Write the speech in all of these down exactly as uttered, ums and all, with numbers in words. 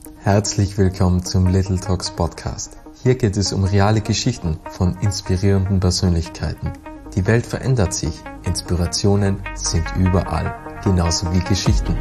Herzlich willkommen zum Little Talks Podcast. Hier geht es um reale Geschichten von inspirierenden Persönlichkeiten. Die Welt verändert sich, Inspirationen sind überall, genauso wie Geschichten.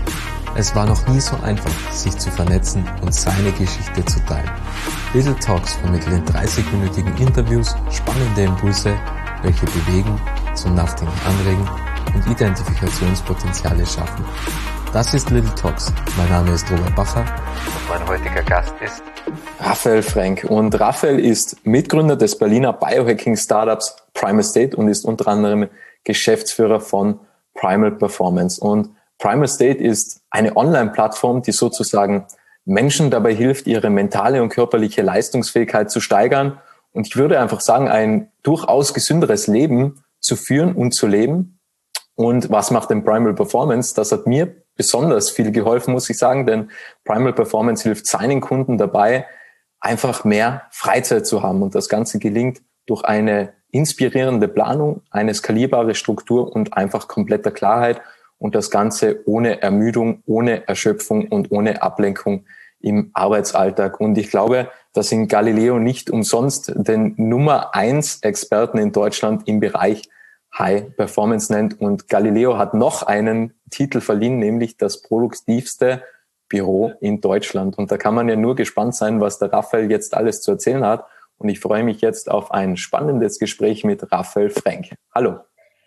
Es war noch nie so einfach, sich zu vernetzen und seine Geschichte zu teilen. Little Talks vermitteln in dreißig-minütigen Interviews spannende Impulse, welche bewegen, zum Nachdenken anregen und Identifikationspotenziale schaffen. Das ist Little Talks. Mein Name ist Robert Bacher und mein heutiger Gast ist Raphael Frank. Und Raphael ist Mitgründer des Berliner Biohacking-Startups Primal State und ist unter anderem Geschäftsführer von Primal Performance. Und Primal State ist eine Online-Plattform, die sozusagen Menschen dabei hilft, ihre mentale und körperliche Leistungsfähigkeit zu steigern. Und ich würde einfach sagen, ein durchaus gesünderes Leben zu führen und zu leben. Und was macht denn Primal Performance? Das hat mir besonders viel geholfen, muss ich sagen, denn Primal Performance hilft seinen Kunden dabei, einfach mehr Freizeit zu haben. Und das Ganze gelingt durch eine inspirierende Planung, eine skalierbare Struktur und einfach kompletter Klarheit. Und das Ganze ohne Ermüdung, ohne Erschöpfung und ohne Ablenkung im Arbeitsalltag. Und ich glaube, dass in Galileo nicht umsonst den Nummer eins Experten in Deutschland im Bereich High Performance nennt. Und Galileo hat noch einen Titel verliehen, nämlich das produktivste Büro in Deutschland. Und da kann man ja nur gespannt sein, was der Raphael jetzt alles zu erzählen hat. Und ich freue mich jetzt auf ein spannendes Gespräch mit Raphael Frank. Hallo.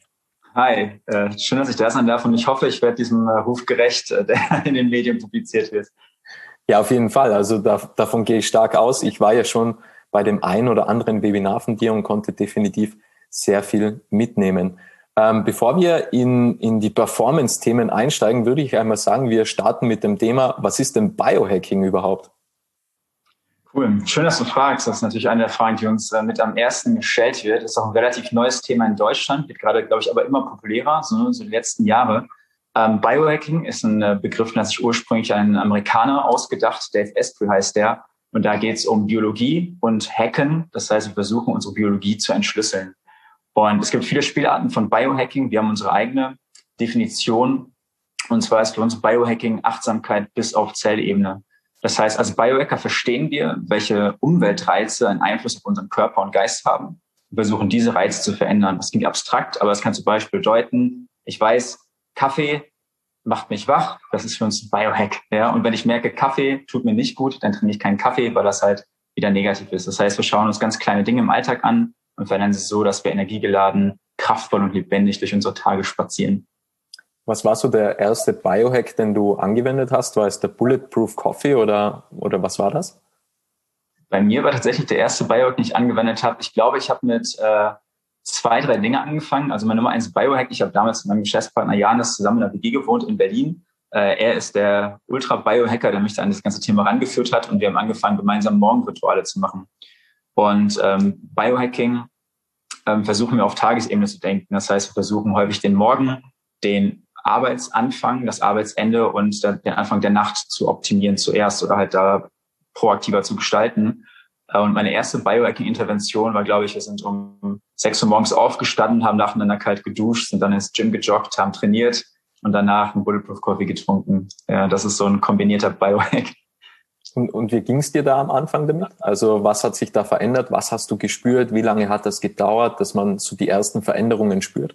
Hi, äh, schön, dass ich da sein darf. Und ich hoffe, ich werde diesem äh, Ruf gerecht, äh, der in den Medien publiziert wird. Ja, auf jeden Fall. Also da, davon gehe ich stark aus. Ich war ja schon bei dem einen oder anderen Webinar von dir und konnte definitiv sehr viel mitnehmen. Ähm, bevor wir in, in die Performance-Themen einsteigen, würde ich einmal sagen, wir starten mit dem Thema, was ist denn Biohacking überhaupt? Cool, schön, dass du fragst. Das ist natürlich eine der Fragen, die uns äh, mit am ersten gestellt wird. Das ist auch ein relativ neues Thema in Deutschland, wird gerade, glaube ich, aber immer populärer, so, so die letzten Jahre. Ähm, Biohacking ist ein äh, Begriff, den hat sich ursprünglich ein Amerikaner ausgedacht, Dave Asprey heißt der. Und da geht es um Biologie und Hacken. Das heißt, wir versuchen, unsere Biologie zu entschlüsseln. Und es gibt viele Spielarten von Biohacking. Wir haben unsere eigene Definition. Und zwar ist für uns Biohacking Achtsamkeit bis auf Zellebene. Das heißt, als Biohacker verstehen wir, welche Umweltreize einen Einfluss auf unseren Körper und Geist haben. Wir versuchen, diese Reize zu verändern. Das klingt abstrakt, aber es kann zum Beispiel bedeuten, ich weiß, Kaffee macht mich wach. Das ist für uns ein Biohack. Ja? Und wenn ich merke, Kaffee tut mir nicht gut, dann trinke ich keinen Kaffee, weil das halt wieder negativ ist. Das heißt, wir schauen uns ganz kleine Dinge im Alltag an und verändern sie so, dass wir energiegeladen, kraftvoll und lebendig durch unsere Tage spazieren. Was war so der erste Biohack, den du angewendet hast? War es der Bulletproof Coffee oder, oder was war das? Bei mir war tatsächlich der erste Biohack, den ich angewendet habe. Ich glaube, ich habe mit äh, zwei, drei Dinge angefangen. Also mein Nummer eins Biohack. Ich habe damals mit meinem Geschäftspartner Janis zusammen in einer W G gewohnt in Berlin. Äh, er ist der Ultra-Biohacker, der mich da an das ganze Thema rangeführt hat. Und wir haben angefangen, gemeinsam Morgenrituale zu machen. Und ähm, Biohacking ähm, versuchen wir auf Tagesebene zu denken. Das heißt, wir versuchen häufig den Morgen, den Arbeitsanfang, das Arbeitsende und den Anfang der Nacht zu optimieren zuerst oder halt da proaktiver zu gestalten. Und meine erste Biohacking-Intervention war, glaube ich, wir sind um sechs Uhr morgens aufgestanden, haben nacheinander kalt geduscht, sind dann ins Gym gejoggt, haben trainiert und danach einen Bulletproof Coffee getrunken. Ja, das ist so ein kombinierter Biohack. Und, und wie ging es dir da am Anfang damit? Also was hat sich da verändert? Was hast du gespürt? Wie lange hat das gedauert, dass man so die ersten Veränderungen spürt?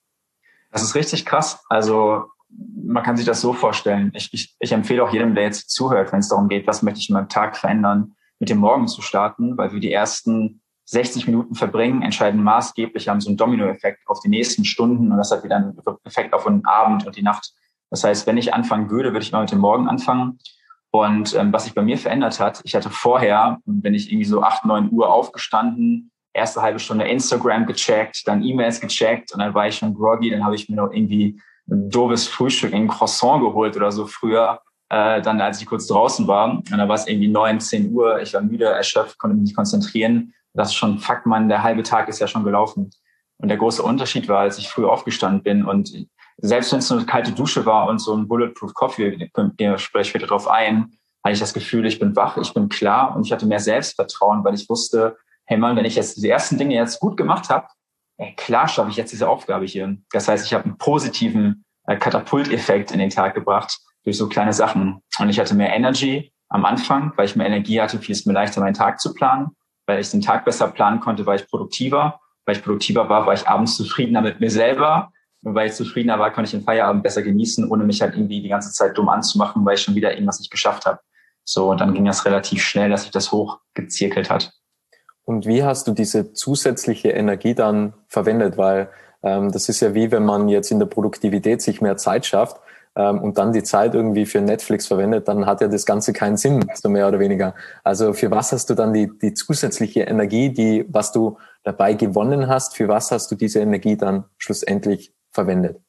Das ist richtig krass. Also man kann sich das so vorstellen. Ich, ich, ich empfehle auch jedem, der jetzt zuhört, wenn es darum geht, was möchte ich in meinem Tag verändern, mit dem Morgen zu starten, weil wir die ersten sechzig Minuten verbringen, entscheiden maßgeblich, haben so einen Dominoeffekt auf die nächsten Stunden und das hat wieder einen Effekt auf den Abend und die Nacht. Das heißt, wenn ich anfangen würde, würde ich mal mit dem Morgen anfangen. Und ähm, was sich bei mir verändert hat, ich hatte vorher, wenn ich irgendwie so acht, neun Uhr aufgestanden, erste halbe Stunde Instagram gecheckt, dann E-Mails gecheckt und dann war ich schon groggy, dann habe ich mir noch irgendwie ein doofes Frühstück, ein Croissant geholt oder so früher, äh, dann als ich kurz draußen war. Und dann war es irgendwie neun, zehn Uhr, ich war müde, erschöpft, konnte mich nicht konzentrieren. Das ist schon, fuck man, der halbe Tag ist ja schon gelaufen. Und der große Unterschied war, als ich früh aufgestanden bin und selbst wenn es nur eine kalte Dusche war und so ein Bulletproof Coffee, wir sprechen später drauf ein, hatte ich das Gefühl, ich bin wach, ich bin klar und ich hatte mehr Selbstvertrauen, weil ich wusste, hey Mann, wenn ich jetzt die ersten Dinge jetzt gut gemacht habe, ey, klar schaffe ich jetzt diese Aufgabe hier. Das heißt, ich habe einen positiven äh, Katapulteffekt in den Tag gebracht durch so kleine Sachen. Und ich hatte mehr Energy, am Anfang, weil ich mehr Energie hatte, fiel es mir leichter, meinen Tag zu planen. Weil ich den Tag besser planen konnte, war ich produktiver. Weil ich produktiver war, war ich abends zufriedener mit mir selber. Und weil ich zufriedener war, konnte ich den Feierabend besser genießen, ohne mich halt irgendwie die ganze Zeit dumm anzumachen, weil ich schon wieder irgendwas nicht geschafft habe. So, und dann ging das relativ schnell, dass sich das hochgezirkelt hat. Und wie hast du diese zusätzliche Energie dann verwendet? Weil ähm, das ist ja wie, wenn man jetzt in der Produktivität sich mehr Zeit schafft ähm, und dann die Zeit irgendwie für Netflix verwendet, dann hat ja das Ganze keinen Sinn, so mehr oder weniger. Also für was hast du dann die, die zusätzliche Energie, die, was du dabei gewonnen hast, für was hast du diese Energie dann schlussendlich verwendet?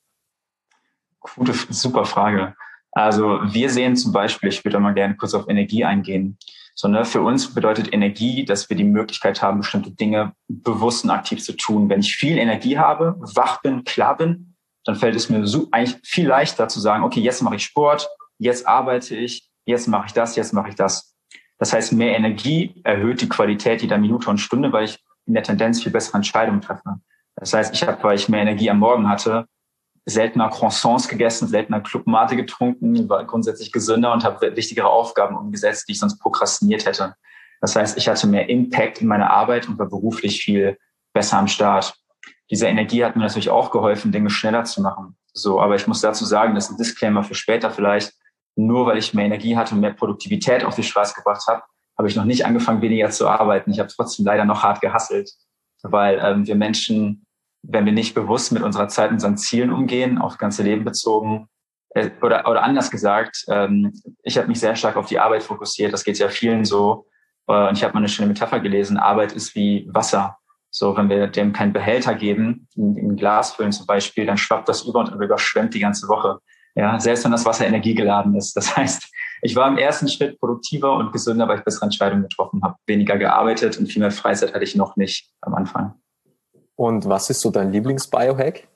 Gute, super Frage. Also wir sehen zum Beispiel, ich würde mal gerne kurz auf Energie eingehen. So, ne, für uns bedeutet Energie, dass wir die Möglichkeit haben, bestimmte Dinge bewusst und aktiv zu tun. Wenn ich viel Energie habe, wach bin, klar bin, dann fällt es mir so eigentlich viel leichter zu sagen, okay, jetzt mache ich Sport, jetzt arbeite ich, jetzt mache ich das, jetzt mache ich das. Das heißt, mehr Energie erhöht die Qualität jeder Minute und Stunde, weil ich in der Tendenz viel bessere Entscheidungen treffe. Das heißt, ich habe, weil ich mehr Energie am Morgen hatte, seltener Croissants gegessen, seltener Club Mate getrunken, war grundsätzlich gesünder und habe wichtigere Aufgaben umgesetzt, die ich sonst prokrastiniert hätte. Das heißt, ich hatte mehr Impact in meiner Arbeit und war beruflich viel besser am Start. Diese Energie hat mir natürlich auch geholfen, Dinge schneller zu machen. So, aber ich muss dazu sagen, das ist ein Disclaimer für später vielleicht. Nur weil ich mehr Energie hatte und mehr Produktivität auf die Straße gebracht habe, habe ich noch nicht angefangen, weniger zu arbeiten. Ich habe trotzdem leider noch hart gehustelt, weil ähm, wir Menschen, wenn wir nicht bewusst mit unserer Zeit und unseren Zielen umgehen, auf das ganze Leben bezogen, äh, oder, oder anders gesagt, ähm, ich habe mich sehr stark auf die Arbeit fokussiert. Das geht ja vielen so. Äh, und ich habe mal eine schöne Metapher gelesen. Arbeit ist wie Wasser. So, wenn wir dem keinen Behälter geben, in, in ein Glas füllen zum Beispiel, dann schwappt das über und überschwemmt die ganze Woche. Ja, selbst wenn das Wasser energiegeladen ist. Das heißt, ich war im ersten Schritt produktiver und gesünder, weil ich bessere Entscheidungen getroffen habe. Weniger gearbeitet und viel mehr Freizeit hatte ich noch nicht am Anfang. Und was ist so dein Lieblings-Biohack?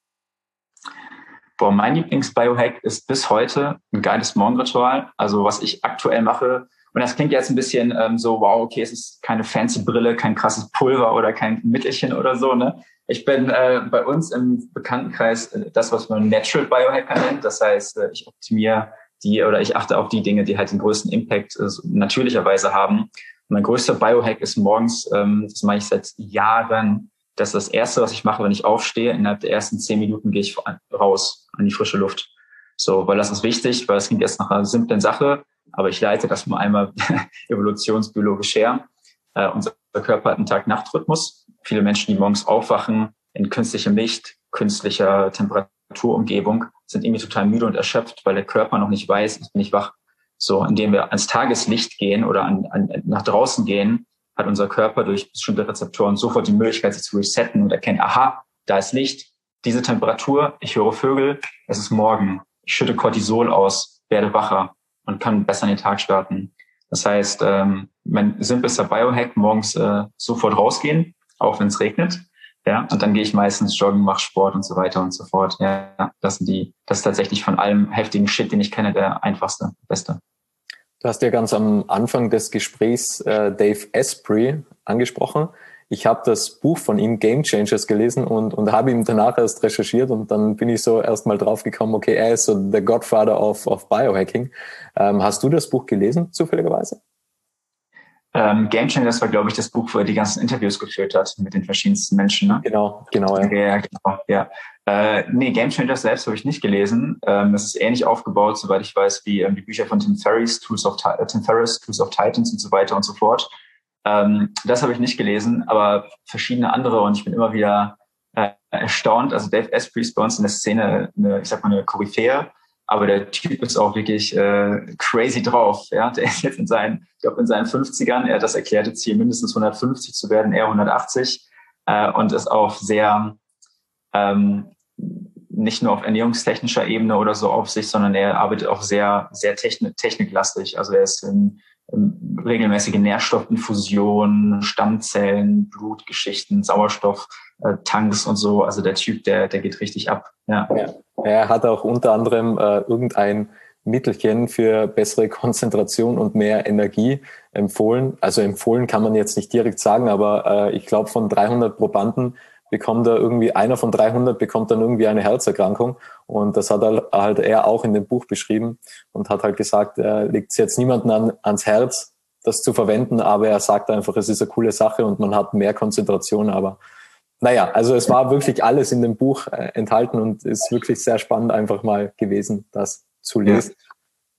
Boah, mein Lieblings-Biohack ist bis heute ein geiles Morgenritual. Also was ich aktuell mache, und das klingt jetzt ein bisschen ähm, so, wow, okay, es ist keine fancy Brille, kein krasses Pulver oder kein Mittelchen oder so, ne? Ich bin äh, bei uns im Bekanntenkreis äh, das, was man Natural Biohacker nennt. Das heißt, äh, ich optimiere die oder ich achte auf die Dinge, die halt den größten Impact äh, natürlicherweise haben. Und mein größter Biohack ist morgens, ähm, das mache ich seit Jahren, das ist das Erste, was ich mache, wenn ich aufstehe. Innerhalb der ersten zehn Minuten gehe ich raus an die frische Luft. So, weil das ist wichtig, weil es klingt jetzt nach einer simplen Sache, aber ich leite das mal einmal evolutionsbiologisch her. Äh, unser Körper hat einen Tag-Nacht-Rhythmus. Viele Menschen, die morgens aufwachen, in künstlichem Licht, künstlicher Temperaturumgebung, sind irgendwie total müde und erschöpft, weil der Körper noch nicht weiß, ich bin nicht wach. So, indem wir ans Tageslicht gehen oder an, an, nach draußen gehen, hat unser Körper durch bestimmte Rezeptoren sofort die Möglichkeit, sich zu resetten und erkennen, aha, da ist Licht, diese Temperatur, ich höre Vögel, es ist morgen. Ich schütte Cortisol aus, werde wacher und kann besser in den Tag starten. Das heißt, ähm, mein simpelster Biohack, morgens äh, sofort rausgehen, auch wenn es regnet. Ja, und dann gehe ich meistens joggen, mache Sport und so weiter und so fort. Ja, das sind die, das ist tatsächlich von allem heftigen Shit, den ich kenne, der einfachste, beste. Du hast ja ganz am Anfang des Gesprächs äh, Dave Asprey angesprochen. Ich habe das Buch von ihm, Game Changers, gelesen und, und habe ihm danach erst recherchiert und dann bin ich so erst mal drauf gekommen, okay, er ist so der Godfather of, of Biohacking. Ähm, hast du das Buch gelesen, zufälligerweise? Ähm, Game Changers war, glaube ich, das Buch, wo er die ganzen Interviews geführt hat mit den verschiedensten Menschen. Ne? Genau, genau. Ja, ja, genau, ja. Äh, nee, Game Changers selbst habe ich nicht gelesen. Ähm, das ist ähnlich aufgebaut, soweit ich weiß, wie ähm, die Bücher von Tim Ferriss, Tools of äh, Tim Ferriss, Tools of Titans und so weiter und so fort. Ähm, das habe ich nicht gelesen, aber verschiedene andere und ich bin immer wieder äh, erstaunt. Also Dave Asprey ist bei uns in der Szene eine, ich sag mal, eine Koryphäe. Aber der Typ ist auch wirklich äh, crazy drauf. Ja, der ist jetzt in seinen, ich glaube in seinen fünfzigern. Er hat das erklärte Ziel, mindestens hundertfünfzig zu werden, eher hundertachtzig äh, und ist auch sehr ähm, nicht nur auf ernährungstechnischer Ebene oder so auf sich, sondern er arbeitet auch sehr sehr technik techniklastig. Also er ist in, in regelmäßige Nährstoffinfusionen, Stammzellen, Blutgeschichten, Sauerstoff. Tanks und so, also der Typ, der der geht richtig ab. Ja. Ja. Er hat auch unter anderem äh, irgendein Mittelchen für bessere Konzentration und mehr Energie empfohlen. Also empfohlen kann man jetzt nicht direkt sagen, aber äh, ich glaube von dreihundert Probanden bekommt er irgendwie, einer von dreihundert bekommt dann irgendwie eine Herzerkrankung. Und das hat er halt er auch in dem Buch beschrieben und hat halt gesagt, er legt es jetzt niemandem an, ans Herz, das zu verwenden, aber er sagt einfach, es ist eine coole Sache und man hat mehr Konzentration. Aber naja, also es war wirklich alles in dem Buch äh, enthalten und ist wirklich sehr spannend einfach mal gewesen, das zu lesen. Ja.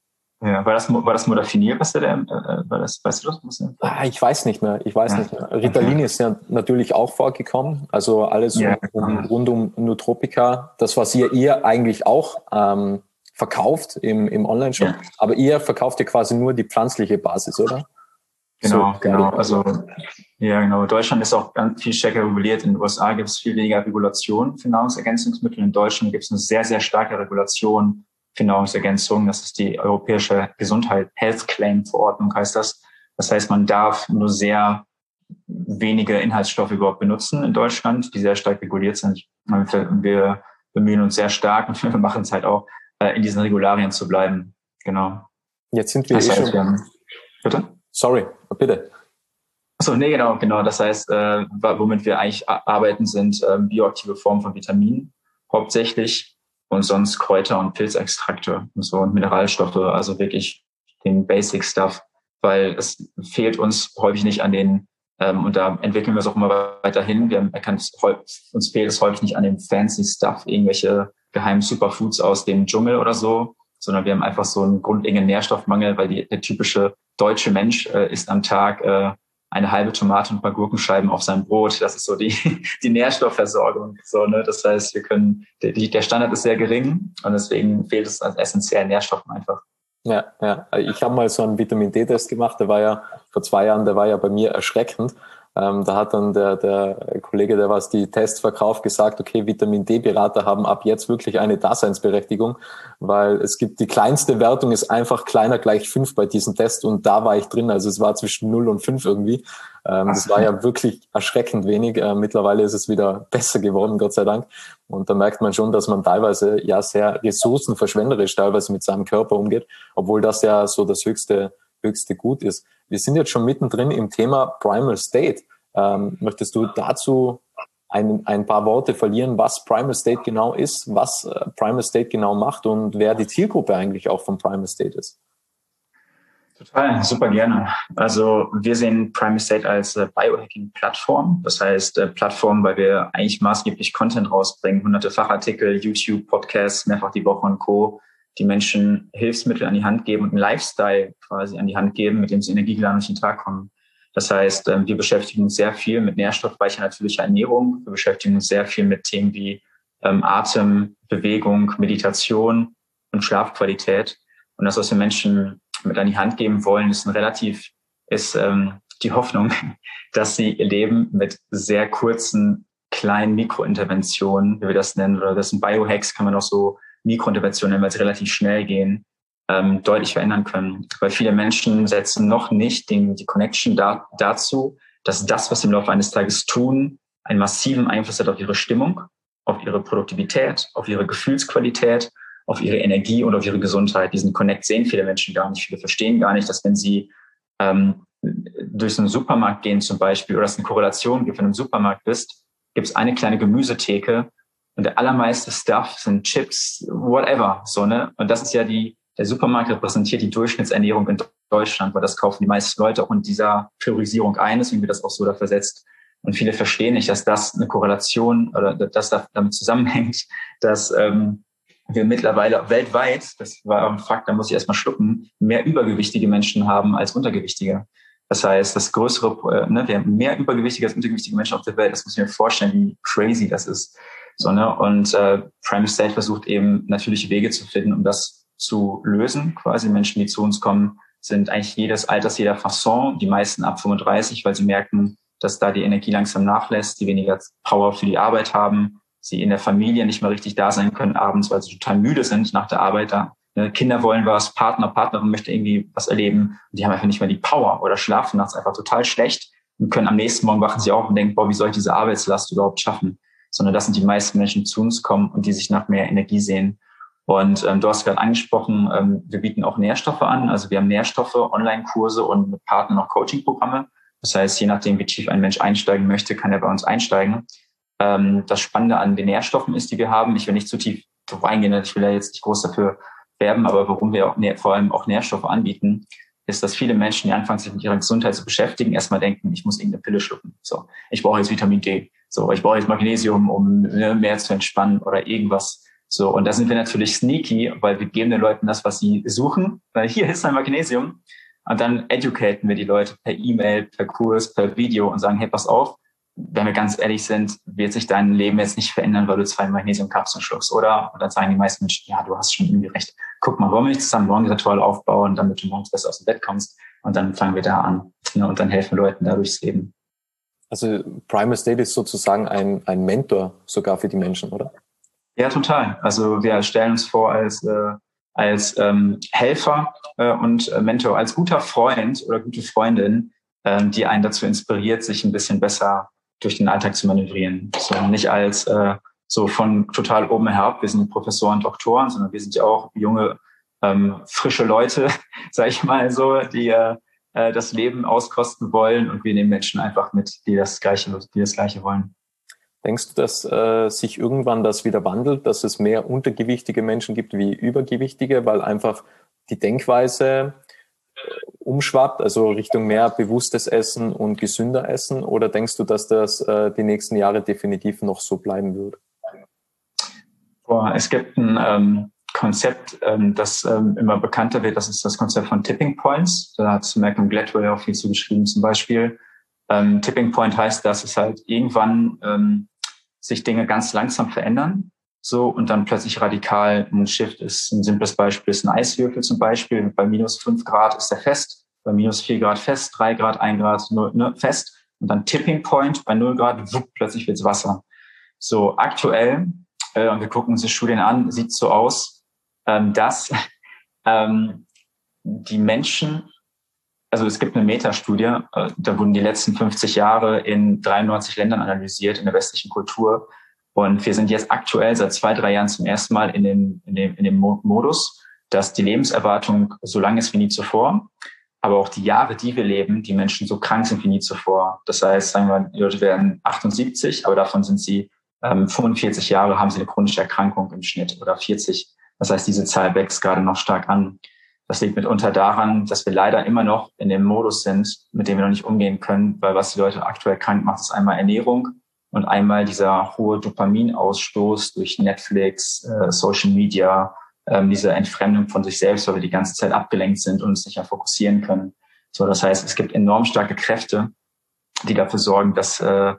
Ja, war das, war das Modafinil, was der, äh, war das, weißt du das? Ah, ich weiß nicht mehr, ich weiß ja. nicht mehr. Ritalin okay. ist ja natürlich auch vorgekommen, also alles ja. um, um, rund um Nootropika, das, was ihr, ihr eigentlich auch ähm, verkauft im, im Online-Shop, ja. aber ihr verkauft ja quasi nur die pflanzliche Basis, oder? Genau, so, genau, also, ja, genau. Deutschland ist auch ganz viel stärker reguliert. In den U S A gibt es viel weniger Regulation für Nahrungsergänzungsmittel. In Deutschland gibt es eine sehr, sehr starke Regulation für Nahrungsergänzung. Das ist die Europäische Gesundheit, Health Claim Verordnung heißt das. Das heißt, man darf nur sehr wenige Inhaltsstoffe überhaupt benutzen in Deutschland, die sehr stark reguliert sind. Wir bemühen uns sehr stark und wir machen es halt auch, in diesen Regularien zu bleiben. Genau. Jetzt sind wir das eh heißt, schon... wir haben, bitte? Sorry, bitte. Achso, nee, genau, genau. Das heißt, äh, womit wir eigentlich arbeiten, sind äh, bioaktive Formen von Vitaminen hauptsächlich. Und sonst Kräuter und Pilzextrakte und so und Mineralstoffe, also wirklich den Basic Stuff, weil es fehlt uns häufig nicht an den, ähm, und da entwickeln wir es auch immer weiterhin, wir haben erkannt, uns fehlt es häufig nicht an dem fancy Stuff, irgendwelche geheimen Superfoods aus dem Dschungel oder so, sondern wir haben einfach so einen grundlegenden Nährstoffmangel, weil die, der typische deutsche Mensch äh, isst am Tag äh, eine halbe Tomate und ein paar Gurkenscheiben auf sein Brot. Das ist so die, die Nährstoffversorgung. So, ne? Das heißt, wir können, die, der Standard ist sehr gering und deswegen fehlt es an essentiellen Nährstoffen einfach. Ja, ja. Ich habe mal so einen Vitamin-D-Test gemacht, der war ja vor zwei Jahren, der war ja bei mir erschreckend. Ähm, da hat dann der, der Kollege, der was die Tests verkauft, gesagt, okay, Vitamin-D-Berater haben ab jetzt wirklich eine Daseinsberechtigung, weil es gibt, die kleinste Wertung ist einfach kleiner gleich fünf bei diesem Test und da war ich drin, also es war zwischen null und fünf irgendwie. Ähm, das war ja wirklich erschreckend wenig. Äh, mittlerweile ist es wieder besser geworden, Gott sei Dank. Und da merkt man schon, dass man teilweise ja sehr ressourcenverschwenderisch teilweise mit seinem Körper umgeht, obwohl das ja so das höchste höchste Gut ist. Wir sind jetzt schon mittendrin im Thema Primal State. Ähm, möchtest du dazu ein, ein paar Worte verlieren, was Primal State genau ist, was äh, Primal State genau macht und wer die Zielgruppe eigentlich auch von Primal State ist? Total, super gerne. Also wir sehen Primal State als äh, Biohacking-Plattform. Das heißt äh, Plattform, weil wir eigentlich maßgeblich Content rausbringen, hunderte Fachartikel, YouTube, Podcasts, mehrfach die Woche und Co., die Menschen Hilfsmittel an die Hand geben und einen Lifestyle quasi an die Hand geben, mit dem sie energiegeladen durch den Tag kommen. Das heißt, wir beschäftigen uns sehr viel mit nährstoffreicher natürlicher Ernährung. Wir beschäftigen uns sehr viel mit Themen wie ähm, Atem, Bewegung, Meditation und Schlafqualität. Und das, was wir Menschen mit an die Hand geben wollen, ist ein relativ, ist ähm, die Hoffnung, dass sie ihr Leben mit sehr kurzen, kleinen Mikrointerventionen, wie wir das nennen, oder das sind Biohacks, kann man auch so Mikrointerventionen, weil sie relativ schnell gehen, ähm, deutlich verändern können. Weil viele Menschen setzen noch nicht den, die Connection da, dazu, dass das, was sie im Laufe eines Tages tun, einen massiven Einfluss hat auf ihre Stimmung, auf ihre Produktivität, auf ihre Gefühlsqualität, auf ihre Energie und auf ihre Gesundheit. Diesen Connect sehen viele Menschen gar nicht. Viele verstehen gar nicht, dass wenn sie ähm, durch so einen Supermarkt gehen zum Beispiel oder es eine Korrelation gibt, wenn du im Supermarkt bist, gibt es eine kleine Gemüsetheke, und der allermeiste Stuff sind Chips, whatever, so, ne? Und das ist ja die, der Supermarkt repräsentiert die Durchschnittsernährung in Deutschland, weil das kaufen die meisten Leute auch in dieser Priorisierung ein, deswegen wird das auch so da versetzt. Und viele verstehen nicht, dass das eine Korrelation oder dass das damit zusammenhängt, dass ähm, wir mittlerweile weltweit, das war ein Fakt, da muss ich erstmal schlucken, mehr übergewichtige Menschen haben als untergewichtige. Das heißt, das größere, äh, ne, wir haben mehr übergewichtige als untergewichtige Menschen auf der Welt. Das muss ich mir vorstellen, wie crazy das ist. So, ne? Und äh, Primal State versucht eben natürliche Wege zu finden, um das zu lösen. Quasi Menschen, die zu uns kommen, sind eigentlich jedes Alters, jeder Fasson, die meisten ab fünfunddreißig, weil sie merken, dass da die Energie langsam nachlässt, die weniger Power für die Arbeit haben, sie in der Familie nicht mehr richtig da sein können abends, weil sie total müde sind nach der Arbeit. Da, ne? Kinder wollen was, Partner, Partnerin möchte irgendwie was erleben und die haben einfach nicht mehr die Power oder schlafen nachts einfach total schlecht und können am nächsten Morgen wachen sie auf und denken, boah, wie soll ich diese Arbeitslast überhaupt schaffen? Sondern das sind die meisten Menschen, die zu uns kommen und die sich nach mehr Energie sehen. Und ähm, du hast gerade angesprochen, ähm, wir bieten auch Nährstoffe an. Also wir haben Nährstoffe, Online-Kurse und mit Partnern auch Coaching-Programme. Das heißt, je nachdem, wie tief ein Mensch einsteigen möchte, kann er bei uns einsteigen. ähm, das Spannende an den Nährstoffen ist, die wir haben. Ich will nicht zu tief drauf eingehen, ich will ja jetzt nicht groß dafür werben, aber warum wir auch nähr, vor allem auch Nährstoffe anbieten, ist, dass viele Menschen, die anfangen, sich mit ihrer Gesundheit zu beschäftigen, erstmal denken, ich muss irgendeine Pille schlucken. So, ich brauche jetzt Vitamin D. So, ich brauche jetzt Magnesium, um ne, mehr zu entspannen oder irgendwas. So, und da sind wir natürlich sneaky, weil wir geben den Leuten das, was sie suchen. Weil hier ist ein Magnesium. Und dann educaten wir die Leute per E-Mail, per Kurs, per Video und sagen, hey, pass auf, wenn wir ganz ehrlich sind, wird sich dein Leben jetzt nicht verändern, weil du zwei Magnesiumkapseln schluckst, oder? Und dann sagen die meisten Menschen, ja, du hast schon irgendwie recht. Guck mal, wollen wir nicht zusammen Morgenritual aufbauen, damit du morgens besser aus dem Bett kommst? Und dann fangen wir da an. Ne? Und dann helfen Leuten da durchs Leben. Also Primal State ist sozusagen ein, ein Mentor sogar für die Menschen, oder? Ja, total. Also wir stellen uns vor als, äh, als ähm, Helfer äh, und äh, Mentor, als guter Freund oder gute Freundin, ähm, die einen dazu inspiriert, sich ein bisschen besser durch den Alltag zu manövrieren. So, nicht als äh, so von total oben herab, wir sind Professoren, Doktoren, sondern wir sind ja auch junge, ähm, frische Leute, sag ich mal so, die äh, das Leben auskosten wollen, und wir nehmen Menschen einfach mit, die das Gleiche, die das Gleiche wollen. Denkst du, dass äh, sich irgendwann das wieder wandelt, dass es mehr untergewichtige Menschen gibt wie übergewichtige, weil einfach die Denkweise umschwappt, also Richtung mehr bewusstes Essen und gesünder Essen? Oder denkst du, dass das äh, die nächsten Jahre definitiv noch so bleiben wird? Boah, es gibt ein ähm, Konzept, ähm, das ähm, immer bekannter wird. Das ist das Konzept von Tipping Points. Da hat Malcolm Gladwell auch viel zugeschrieben zum Beispiel. Ähm, Tipping Point heißt, dass es halt irgendwann ähm, sich Dinge ganz langsam verändern, so, und dann plötzlich radikal ein Shift ist. Ein simples Beispiel ist ein Eiswürfel zum Beispiel. Bei minus fünf Grad ist er fest, bei minus vier Grad fest, drei Grad, ein Grad null, ne, fest. Und dann Tipping Point bei null Grad, wupp, plötzlich wird's Wasser. So, aktuell, äh, und wir gucken uns die Studien an, sieht so aus, ähm, dass ähm, die Menschen, also es gibt eine Metastudie, äh, da wurden die letzten fünfzig Jahre in dreiundneunzig Ländern analysiert in der westlichen Kultur. Und wir sind jetzt aktuell seit zwei, drei Jahren zum ersten Mal in dem, in dem, in dem Modus, dass die Lebenserwartung so lang ist wie nie zuvor, aber auch die Jahre, die wir leben, die Menschen so krank sind wie nie zuvor. Das heißt, sagen wir, die Leute werden achtundsiebzig, aber davon sind sie ähm, fünfundvierzig Jahre, haben sie eine chronische Erkrankung im Schnitt, oder vierzig. Das heißt, diese Zahl wächst gerade noch stark an. Das liegt mitunter daran, dass wir leider immer noch in dem Modus sind, mit dem wir noch nicht umgehen können, weil was die Leute aktuell krank macht, ist einmal Ernährung und einmal dieser hohe Dopaminausstoß durch Netflix, äh, Social Media, ähm, diese Entfremdung von sich selbst, weil wir die ganze Zeit abgelenkt sind und uns nicht mehr fokussieren können. So, das heißt, es gibt enorm starke Kräfte, die dafür sorgen, dass äh,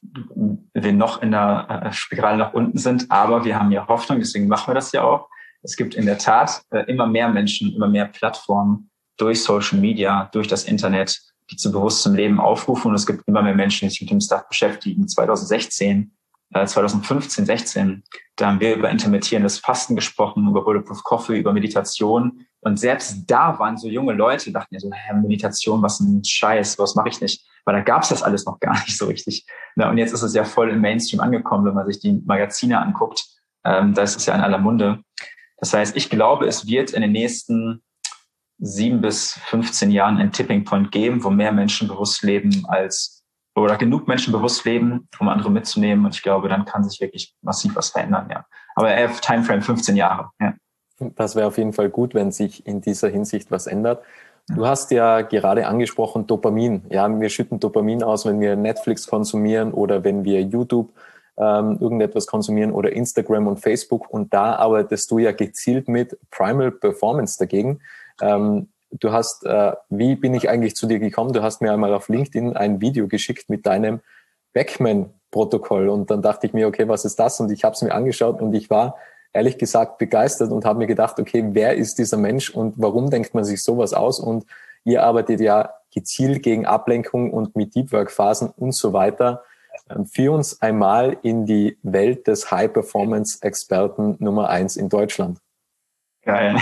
wir noch in der äh, Spirale nach unten sind, aber wir haben ja Hoffnung, deswegen machen wir das ja auch. Es gibt in der Tat äh, immer mehr Menschen, immer mehr Plattformen durch Social Media, durch das Internet, die zu bewusstem Leben aufrufen. Und es gibt immer mehr Menschen, die sich mit dem Stuff beschäftigen. zwanzig sechzehn, äh, zwanzig fünfzehn, sechzehn, da haben wir über intermittierendes Fasten gesprochen, über Bulletproof Coffee, über Meditation. Und selbst da waren so junge Leute, dachten ja so, Herr, Meditation, was ein Scheiß, was mache ich nicht? Weil da gab's das alles noch gar nicht so richtig. Na, und jetzt ist es ja voll im Mainstream angekommen, wenn man sich die Magazine anguckt. Ähm, da ist es ja in aller Munde. Das heißt, ich glaube, es wird in den nächsten sieben bis fünfzehn Jahren einen Tipping Point geben, wo mehr Menschen bewusst leben als, oder genug Menschen bewusst leben, um andere mitzunehmen. Und ich glaube, dann kann sich wirklich massiv was verändern, ja. Aber eher Timeframe fünfzehn Jahre, ja. Das wäre auf jeden Fall gut, wenn sich in dieser Hinsicht was ändert. Du hast ja gerade angesprochen Dopamin. Ja, wir schütten Dopamin aus, wenn wir Netflix konsumieren oder wenn wir YouTube ähm, irgendetwas konsumieren oder Instagram und Facebook. Und da arbeitest du ja gezielt mit Primal Performance dagegen. Ähm, du hast, äh, wie bin ich eigentlich zu dir gekommen? Du hast mir einmal auf LinkedIn ein Video geschickt mit deinem Beckman-Protokoll. Und dann dachte ich mir, okay, was ist das? Und ich habe es mir angeschaut und ich war ehrlich gesagt begeistert und habe mir gedacht, okay, wer ist dieser Mensch und warum denkt man sich sowas aus? Und ihr arbeitet ja gezielt gegen Ablenkung und mit Deep Work Phasen und so weiter. Führ uns einmal in die Welt des High-Performance-Experten Nummer eins in Deutschland. Geil.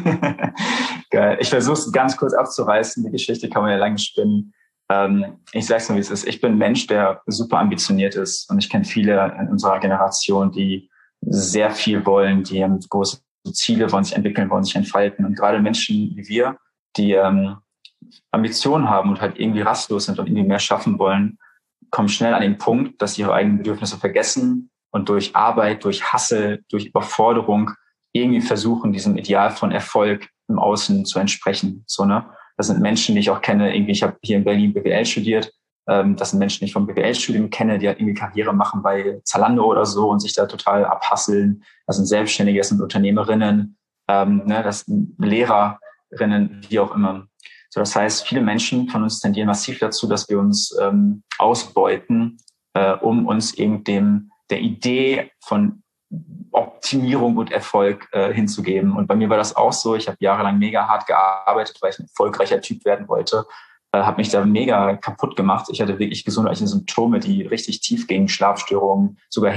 Geil. Ich versuche es ganz kurz abzureißen. Die Geschichte kann man ja lange spinnen. Ähm, ich sag's nur, wie es ist. Ich bin ein Mensch, der super ambitioniert ist. Und ich kenne viele in unserer Generation, die sehr viel wollen, die haben große Ziele, wollen sich entwickeln, wollen sich entfalten. Und gerade Menschen wie wir, die ähm, Ambitionen haben und halt irgendwie rastlos sind und irgendwie mehr schaffen wollen, kommen schnell an den Punkt, dass sie ihre eigenen Bedürfnisse vergessen und durch Arbeit, durch Hustle, durch Überforderung irgendwie versuchen, diesem Ideal von Erfolg im Außen zu entsprechen. So, ne? Das sind Menschen, die ich auch kenne. Irgendwie, ich habe hier in Berlin B W L studiert. Ähm, das sind Menschen, die ich vom B W L-Studium kenne, die halt irgendwie Karriere machen bei Zalando oder so und sich da total abhasseln. Das sind Selbstständige, das sind Unternehmerinnen, ähm, ne? Das sind Lehrerinnen, wie auch immer. So, das heißt, viele Menschen von uns tendieren massiv dazu, dass wir uns ähm, ausbeuten, äh, um uns eben dem der Idee von Optimierung und Erfolg äh, hinzugeben. Und bei mir war das auch so. Ich habe jahrelang mega hart gearbeitet, weil ich ein erfolgreicher Typ werden wollte. Äh, habe mich da mega kaputt gemacht. Ich hatte wirklich gesundheitliche Symptome, die richtig tief gingen, Schlafstörungen, sogar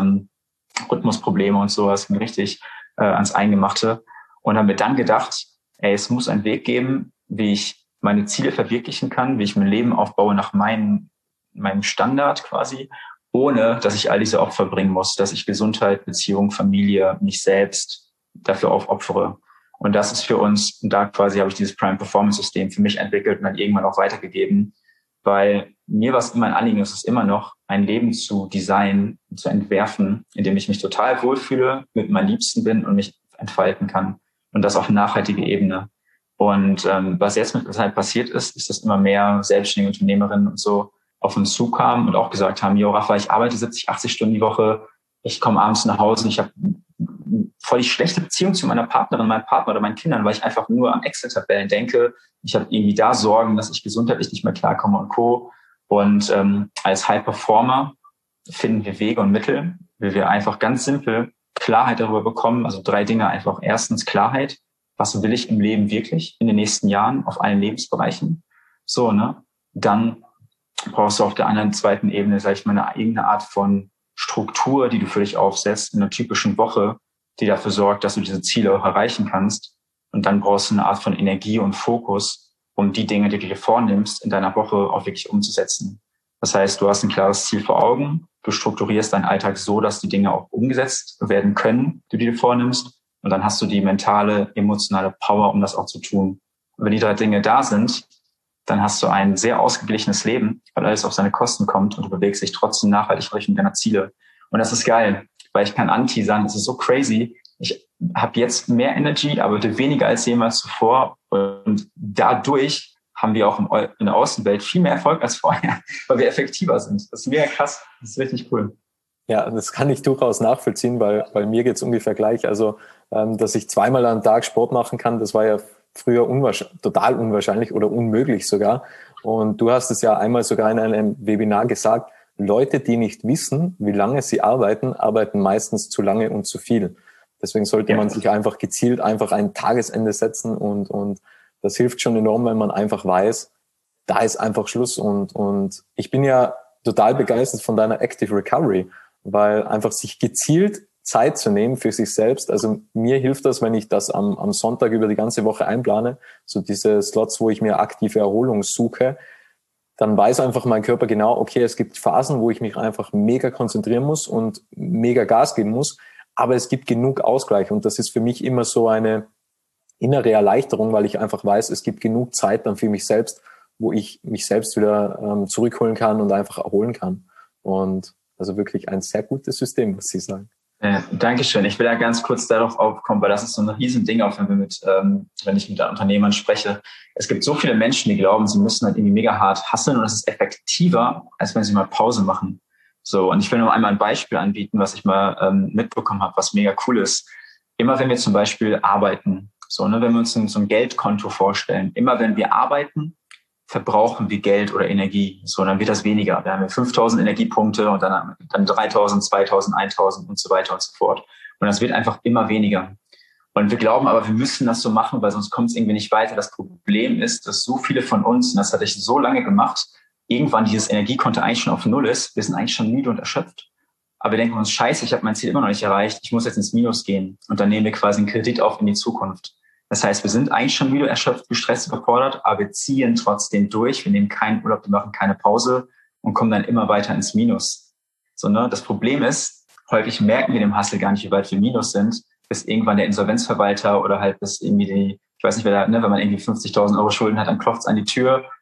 Herzrhythmusprobleme ähm, und sowas, mir richtig äh, ans Eingemachte. Und habe mir dann gedacht, ey, es muss einen Weg geben, wie ich meine Ziele verwirklichen kann, wie ich mein Leben aufbaue nach meinem, meinem Standard quasi, ohne dass ich all diese Opfer bringen muss, dass ich Gesundheit, Beziehung, Familie, mich selbst dafür aufopfere. Und das ist für uns, und da quasi habe ich dieses Prime Performance System für mich entwickelt und dann irgendwann auch weitergegeben, weil mir war es immer ein Anliegen, es ist immer noch, ein Leben zu designen, zu entwerfen, in dem ich mich total wohlfühle, mit meinen Liebsten bin und mich entfalten kann. Und das auf nachhaltige Ebene. Und ähm, was jetzt mit der Zeit passiert ist, ist, dass immer mehr selbstständige Unternehmerinnen und so auf uns zukamen und auch gesagt haben, jo, Rafa, ich arbeite siebzig, achtzig Stunden die Woche, ich komme abends nach Hause und ich habe voll die schlechte Beziehung zu meiner Partnerin, meinem Partner oder meinen Kindern, weil ich einfach nur an Excel-Tabellen denke. Ich habe irgendwie da Sorgen, dass ich gesundheitlich nicht mehr klarkomme und Co. Und ähm, als High-Performer finden wir Wege und Mittel, wie wir einfach ganz simpel Klarheit darüber bekommen. Also drei Dinge einfach. Erstens Klarheit. Was will ich im Leben wirklich in den nächsten Jahren auf allen Lebensbereichen? So, ne? Dann brauchst du auf der anderen zweiten Ebene, sag ich mal, eine irgendeine Art von Struktur, die du für dich aufsetzt in einer typischen Woche, die dafür sorgt, dass du diese Ziele auch erreichen kannst. Und dann brauchst du eine Art von Energie und Fokus, um die Dinge, die du dir vornimmst, in deiner Woche auch wirklich umzusetzen. Das heißt, du hast ein klares Ziel vor Augen, du strukturierst deinen Alltag so, dass die Dinge auch umgesetzt werden können, die du dir vornimmst. Und dann hast du die mentale, emotionale Power, um das auch zu tun. Und wenn die drei Dinge da sind, dann hast du ein sehr ausgeglichenes Leben, weil alles auf seine Kosten kommt und du bewegst dich trotzdem nachhaltig in Richtung deiner Ziele. Und das ist geil, weil ich kann Anti sagen, es ist so crazy. Ich habe jetzt mehr Energy, arbeite weniger als jemals zuvor und dadurch haben wir auch in der Außenwelt viel mehr Erfolg als vorher, weil wir effektiver sind. Das ist mega krass, das ist richtig cool. Ja, das kann ich durchaus nachvollziehen, weil bei mir geht's ungefähr gleich. Also, ähm, dass ich zweimal am Tag Sport machen kann, das war ja früher unwahrscheinlich, total unwahrscheinlich oder unmöglich sogar. Und du hast es ja einmal sogar in einem Webinar gesagt, Leute, die nicht wissen, wie lange sie arbeiten, arbeiten meistens zu lange und zu viel. Deswegen sollte ja. man sich einfach gezielt einfach ein Tagesende setzen und, und das hilft schon enorm, wenn man einfach weiß, da ist einfach Schluss. Und, und ich bin ja total begeistert von deiner Active Recovery, weil einfach sich gezielt Zeit zu nehmen für sich selbst. Also mir hilft das, wenn ich das am, am Sonntag über die ganze Woche einplane, so diese Slots, wo ich mir aktive Erholung suche, dann weiß einfach mein Körper genau, okay, es gibt Phasen, wo ich mich einfach mega konzentrieren muss und mega Gas geben muss, aber es gibt genug Ausgleich und das ist für mich immer so eine innere Erleichterung, weil ich einfach weiß, es gibt genug Zeit dann für mich selbst, wo ich mich selbst wieder ähm, zurückholen kann und einfach erholen kann. Und also wirklich ein sehr gutes System, was Sie sagen. Äh, Dankeschön. Ich will da ganz kurz darauf aufkommen, weil das ist so ein Riesending, auch wenn wir mit, ähm, wenn ich mit Unternehmern spreche. Es gibt so viele Menschen, die glauben, sie müssen halt irgendwie mega hart hustlen und das ist effektiver, als wenn sie mal Pause machen. So, und ich will nur einmal ein Beispiel anbieten, was ich mal ähm, mitbekommen habe, was mega cool ist. Immer wenn wir zum Beispiel arbeiten, so, ne, wenn wir uns so ein Geldkonto vorstellen, immer wenn wir arbeiten, verbrauchen wir Geld oder Energie. So, dann wird das weniger. Da haben wir fünftausend Energiepunkte und dann, dann dreitausend, zweitausend, eintausend und so weiter und so fort. Und das wird einfach immer weniger. Und wir glauben aber, wir müssen das so machen, weil sonst kommt es irgendwie nicht weiter. Das Problem ist, dass so viele von uns, und das hatte ich so lange gemacht, irgendwann dieses Energiekonto eigentlich schon auf Null ist. Wir sind eigentlich schon müde und erschöpft. Aber wir denken uns, scheiße, ich habe mein Ziel immer noch nicht erreicht. Ich muss jetzt ins Minus gehen. Und dann nehmen wir quasi einen Kredit auf in die Zukunft. Das heißt, wir sind eigentlich schon müde, erschöpft, gestresst, überfordert, aber wir ziehen trotzdem durch. Wir nehmen keinen Urlaub, wir machen keine Pause und kommen dann immer weiter ins Minus. So, ne? Das Problem ist, häufig merken wir dem Hustle gar nicht, wie weit wir Minus sind, bis irgendwann der Insolvenzverwalter oder halt bis irgendwie die, ich weiß nicht, wer da, ne, wenn man irgendwie fünfzigtausend Euro Schulden hat, dann klopft's an die Tür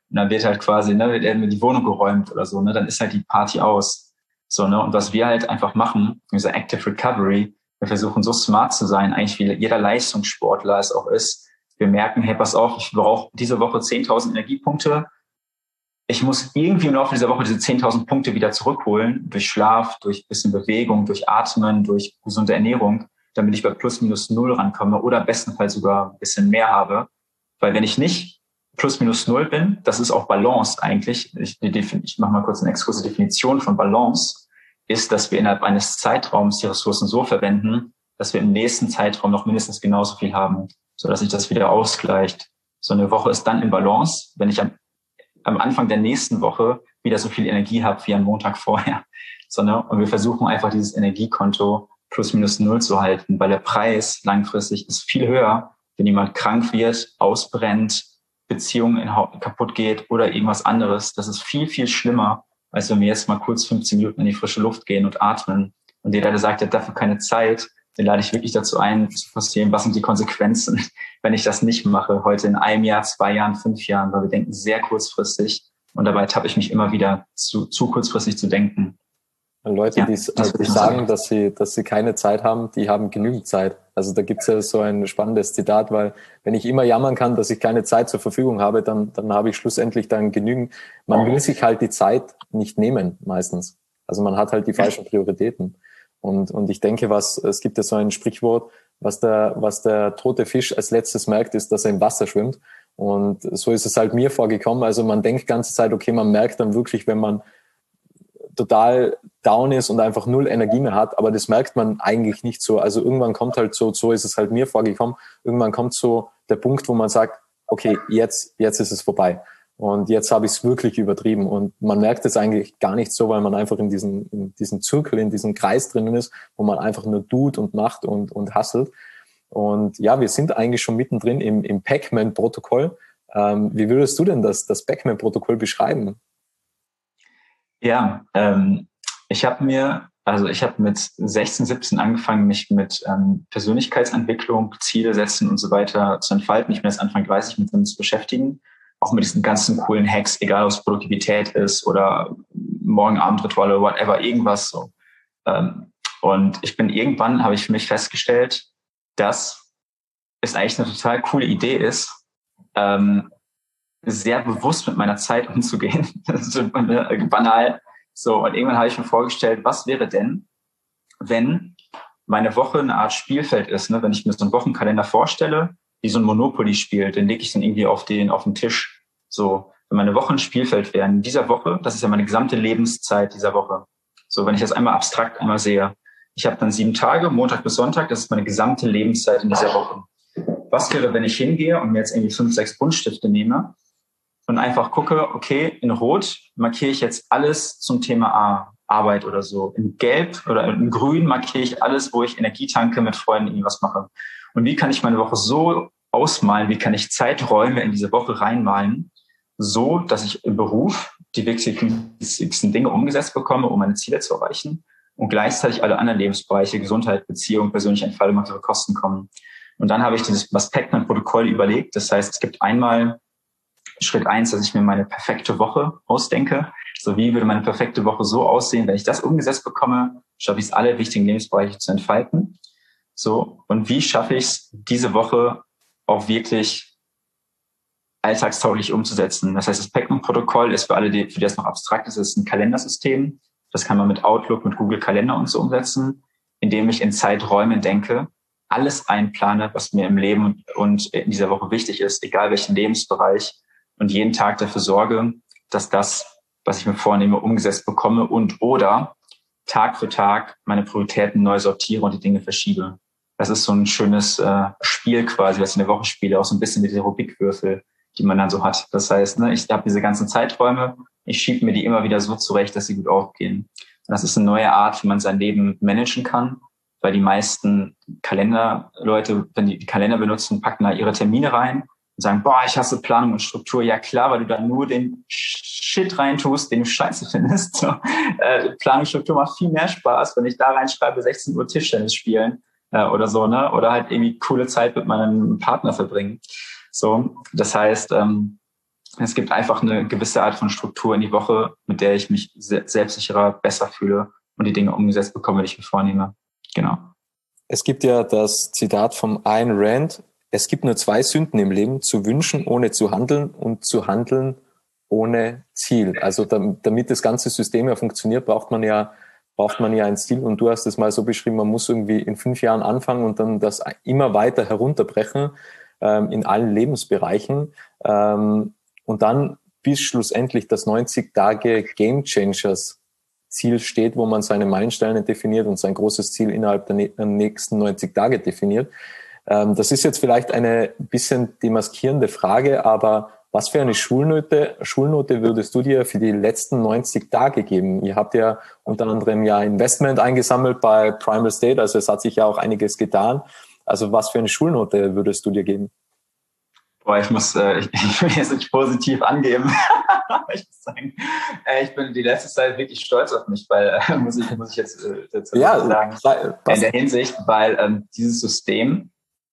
und dann wird halt quasi, ne, wird irgendwie die Wohnung geräumt oder so, ne, dann ist halt die Party aus. So, ne, und was wir halt einfach machen, diese Active Recovery, wir versuchen so smart zu sein, eigentlich wie jeder Leistungssportler es auch ist. Wir merken, hey, pass auf, ich brauche diese Woche zehntausend Energiepunkte. Ich muss irgendwie im Laufe dieser Woche diese zehntausend Punkte wieder zurückholen, durch Schlaf, durch bisschen Bewegung, durch Atmen, durch gesunde Ernährung, damit ich bei plus minus null rankomme oder bestenfalls sogar ein bisschen mehr habe. Weil wenn ich nicht plus minus null bin, das ist auch Balance eigentlich. Ich, ich mache mal kurz eine exkurse Definition von Balance, ist, dass wir innerhalb eines Zeitraums die Ressourcen so verwenden, dass wir im nächsten Zeitraum noch mindestens genauso viel haben, sodass sich das wieder ausgleicht. So eine Woche ist dann in Balance, wenn ich am, am Anfang der nächsten Woche wieder so viel Energie habe wie am Montag vorher. So, ne? Und wir versuchen einfach dieses Energiekonto plus minus null zu halten, weil der Preis langfristig ist viel höher, wenn jemand krank wird, ausbrennt, Beziehungen in, kaputt geht oder irgendwas anderes. Das ist viel, viel schlimmer, als wenn wir jetzt mal kurz fünfzehn Minuten in die frische Luft gehen und atmen. Und jeder, der sagt, er hat dafür keine Zeit, den lade ich wirklich dazu ein, zu verstehen, was sind die Konsequenzen, wenn ich das nicht mache, heute in einem Jahr, zwei Jahren, fünf Jahren, weil wir denken sehr kurzfristig und dabei tappe ich mich immer wieder, zu, zu kurzfristig zu denken. Leute, ja, die, die sagen, dass sie, dass sie keine Zeit haben, die haben genügend Zeit. Also da gibt's ja so ein spannendes Zitat, weil wenn ich immer jammern kann, dass ich keine Zeit zur Verfügung habe, dann, dann habe ich schlussendlich dann genügend. Man will sich halt die Zeit nicht nehmen, meistens. Also man hat halt die falschen Prioritäten. Und, und ich denke, was, es gibt ja so ein Sprichwort, was der, was der tote Fisch als letztes merkt, ist, dass er im Wasser schwimmt. Und so ist es halt mir vorgekommen. Also man denkt die ganze Zeit, okay, man merkt dann wirklich, wenn man total down ist und einfach null Energie mehr hat, aber das merkt man eigentlich nicht so. Also irgendwann kommt halt so, so ist es halt mir vorgekommen, irgendwann kommt so der Punkt, wo man sagt, okay, jetzt, jetzt ist es vorbei. Und jetzt habe ich es wirklich übertrieben. Und man merkt es eigentlich gar nicht so, weil man einfach in diesem, in diesem Zirkel, in diesem Kreis drinnen ist, wo man einfach nur tut und macht und, und hustelt. Und ja, wir sind eigentlich schon mittendrin im, im Pac-Man-Protokoll. Ähm, wie würdest du denn das, das Pac-Man-Protokoll beschreiben? Ja, ähm, ich habe mir, also ich habe mit sechzehn, siebzehn angefangen, mich mit ähm, Persönlichkeitsentwicklung, Ziele setzen und so weiter zu entfalten. Ich bin jetzt Anfang dreißig mit dem zu beschäftigen, auch mit diesen ganzen coolen Hacks, egal ob es Produktivität ist oder Morgenabendrituale, whatever, irgendwas so. Ähm, und ich bin irgendwann, habe ich für mich festgestellt, dass es eigentlich eine total coole Idee ist, ähm, sehr bewusst mit meiner Zeit umzugehen. Das ist so banal. So, und irgendwann habe ich mir vorgestellt, was wäre denn, wenn meine Woche eine Art Spielfeld ist, ne? Wenn ich mir so einen Wochenkalender vorstelle, wie so ein Monopoly-Spiel, den lege ich dann irgendwie auf den, auf den Tisch. So, wenn meine Woche ein Spielfeld wäre, in dieser Woche, das ist ja meine gesamte Lebenszeit dieser Woche. So, wenn ich das einmal abstrakt einmal sehe. Ich habe dann sieben Tage, Montag bis Sonntag, das ist meine gesamte Lebenszeit in dieser Woche. Was wäre, wenn ich hingehe und mir jetzt irgendwie fünf, sechs Buntstifte nehme und einfach gucke, okay, in Rot markiere ich jetzt alles zum Thema A, Arbeit oder so. In Gelb oder in Grün markiere ich alles, wo ich Energie tanke, mit Freunden irgendwas mache. Und wie kann ich meine Woche so ausmalen, wie kann ich Zeiträume in diese Woche reinmalen, so, dass ich im Beruf die wichtigsten Dinge umgesetzt bekomme, um meine Ziele zu erreichen und gleichzeitig alle anderen Lebensbereiche, Gesundheit, Beziehung, persönliche Entfaltung auf ihre Kosten kommen. Und dann habe ich dieses das Pac-Man-Protokoll überlegt. Das heißt, es gibt einmal Schritt eins, dass ich mir meine perfekte Woche ausdenke. So, wie würde meine perfekte Woche so aussehen, wenn ich das umgesetzt bekomme, schaffe ich es, alle wichtigen Lebensbereiche zu entfalten. So, und wie schaffe ich es, diese Woche auch wirklich alltagstauglich umzusetzen? Das heißt, das Pac-Man-Protokoll ist für alle, die, für die das noch abstrakt ist, ist ein Kalendersystem. Das kann man mit Outlook, mit Google Kalender und so umsetzen, indem ich in Zeiträumen denke, alles einplane, was mir im Leben und in dieser Woche wichtig ist, egal welchen Lebensbereich, und jeden Tag dafür sorge, dass das, was ich mir vornehme, umgesetzt bekomme und oder Tag für Tag meine Prioritäten neu sortiere und die Dinge verschiebe. Das ist so ein schönes äh, Spiel quasi, was ich in der Woche spiele, auch so ein bisschen wie die Rubikwürfel, die man dann so hat. Das heißt, ne, ich habe diese ganzen Zeiträume, ich schiebe mir die immer wieder so zurecht, dass sie gut aufgehen. Und das ist eine neue Art, wie man sein Leben managen kann, weil die meisten Kalenderleute, wenn die, die Kalender benutzen, packen da ihre Termine rein und sagen, boah, ich hasse Planung und Struktur. Ja klar, weil du da nur den Shit reintust, den du scheiße findest. So, äh, Planung und Struktur macht viel mehr Spaß, wenn ich da reinschreibe, sechzehn Uhr Tischtennis spielen äh, oder so, ne? Oder halt irgendwie coole Zeit mit meinem Partner verbringen. So, das heißt, ähm, Es gibt einfach eine gewisse Art von Struktur in die Woche, mit der ich mich selbstsicherer, besser fühle und die Dinge umgesetzt bekomme, die ich mir vornehme. Genau. Es gibt ja das Zitat vom Ayn Rand: Es gibt nur zwei Sünden im Leben: zu wünschen, ohne zu handeln, und zu handeln ohne Ziel. Also damit das ganze System ja funktioniert, braucht man ja braucht man ja ein Ziel. Und du hast es mal so beschrieben, man muss irgendwie in fünf Jahren anfangen und dann das immer weiter herunterbrechen ähm, in allen Lebensbereichen. Ähm, und dann bis schlussendlich das neunzig Tage Game Changers Ziel steht, wo man seine Meilensteine definiert und sein großes Ziel innerhalb der nächsten neunzig Tage definiert. Ähm, das ist jetzt vielleicht eine bisschen demaskierende Frage, aber was für eine Schulnote, Schulnote würdest du dir für die letzten neunzig Tage geben? Ihr habt ja unter anderem ja Investment eingesammelt bei Primal State, also es hat sich ja auch einiges getan. Also was für eine Schulnote würdest du dir geben? Boah, ich muss, äh, ich, ich will jetzt nicht positiv angeben. Ich muss sagen, äh, ich bin die letzte Zeit wirklich stolz auf mich, weil, äh, muss ich, muss ich jetzt äh, dazu ja, sagen, in der Hinsicht, weil ähm, dieses System,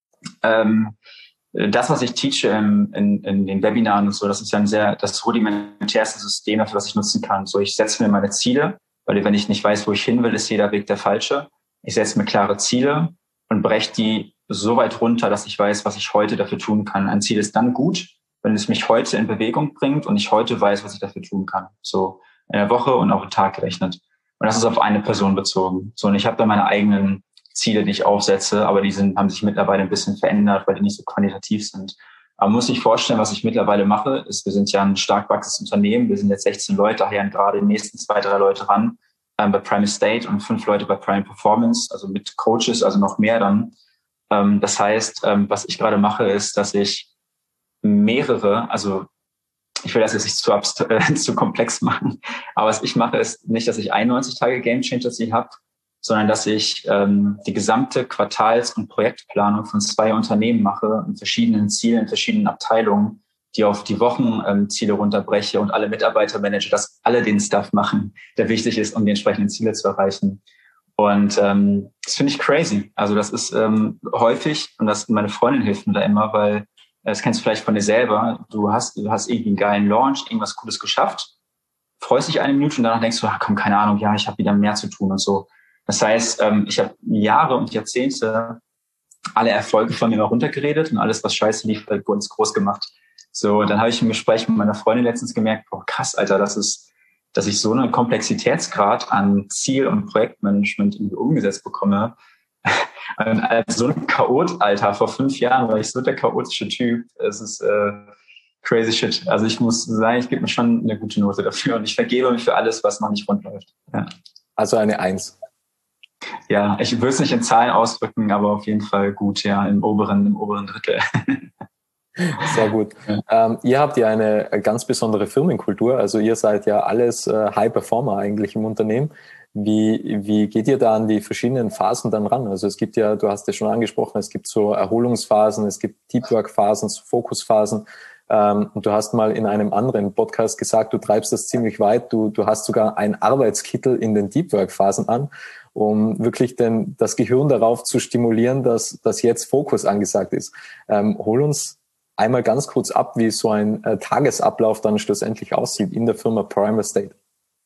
ähm, das, was ich teache in, in, in den Webinaren und so, das ist ja ein sehr, das rudimentärste System dafür, was ich nutzen kann. So, ich setze mir meine Ziele, weil wenn ich nicht weiß, wo ich hin will, ist jeder Weg der falsche. Ich setze mir klare Ziele und breche die so weit runter, dass ich weiß, was ich heute dafür tun kann. Ein Ziel ist dann gut, wenn es mich heute in Bewegung bringt und ich heute weiß, was ich dafür tun kann. So in der Woche und auch im Tag gerechnet. Und das ist auf eine Person bezogen. So, und ich habe da meine eigenen Ziele, die ich aufsetze, aber die sind, haben sich mittlerweile ein bisschen verändert, weil die nicht so quantitativ sind. Aber man muss sich vorstellen, was ich mittlerweile mache, ist, wir sind ja ein stark wachsendes Unternehmen. Wir sind jetzt sechzehn Leute, daher gerade die nächsten zwei, drei Leute ran, ähm, bei Primal State und fünf Leute bei Primal Performance, also mit Coaches, also noch mehr dann. Ähm, das heißt, ähm, was ich gerade mache, ist, dass ich mehrere, also ich will das jetzt nicht zu, abst- äh, zu komplex machen, aber was ich mache, ist nicht, dass ich einundneunzig Tage Game Changer Ziel habe, sondern dass ich ähm, die gesamte Quartals- und Projektplanung von zwei Unternehmen mache, in verschiedenen Zielen, in verschiedenen Abteilungen, die auf die Wochenziele ähm, runterbreche und alle Mitarbeiter manage, dass alle den Stuff machen, der wichtig ist, um die entsprechenden Ziele zu erreichen. Und ähm, das finde ich crazy. Also das ist ähm, häufig, und das meine Freundin hilft mir da immer, weil das kennst du vielleicht von dir selber, du hast du hast irgendwie einen geilen Launch, irgendwas Cooles geschafft, freust dich eine Minute und danach denkst du, ach komm, keine Ahnung, ja, ich habe wieder mehr zu tun und so. Das heißt, ähm, ich habe Jahre und Jahrzehnte alle Erfolge von mir mal runtergeredet und alles, was scheiße lief, bei uns groß gemacht. So, dann habe ich im Gespräch mit meiner Freundin letztens gemerkt, boah, krass, Alter, das ist, dass ich so einen Komplexitätsgrad an Ziel- und Projektmanagement irgendwie umgesetzt bekomme. Und als so ein Chaot, Alter, vor fünf Jahren war ich so der chaotische Typ. Es ist äh, crazy shit. Also ich muss sagen, ich gebe mir schon eine gute Note dafür und ich vergebe mich für alles, was noch nicht rund läuft. Ja. Also eine Eins. Ja, ich würde es nicht in Zahlen ausdrücken, aber auf jeden Fall gut, ja, im oberen, im oberen Drittel. Sehr gut. Ja. Ähm, ihr habt ja eine ganz besondere Firmenkultur, also ihr seid ja alles äh, High Performer eigentlich im Unternehmen. Wie, wie geht ihr da an die verschiedenen Phasen dann ran? Also es gibt ja, du hast es schon angesprochen, es gibt so Erholungsphasen, es gibt Deep Work Phasen, so Fokusphasen. Ähm, und du hast mal in einem anderen Podcast gesagt, du treibst das ziemlich weit. Du, du hast sogar einen Arbeitskittel in den Deep Work Phasen an, um wirklich den, das Gehirn darauf zu stimulieren, dass, dass jetzt Fokus angesagt ist. Ähm, hol uns einmal ganz kurz ab, wie so ein äh, Tagesablauf dann schlussendlich aussieht in der Firma Primal State.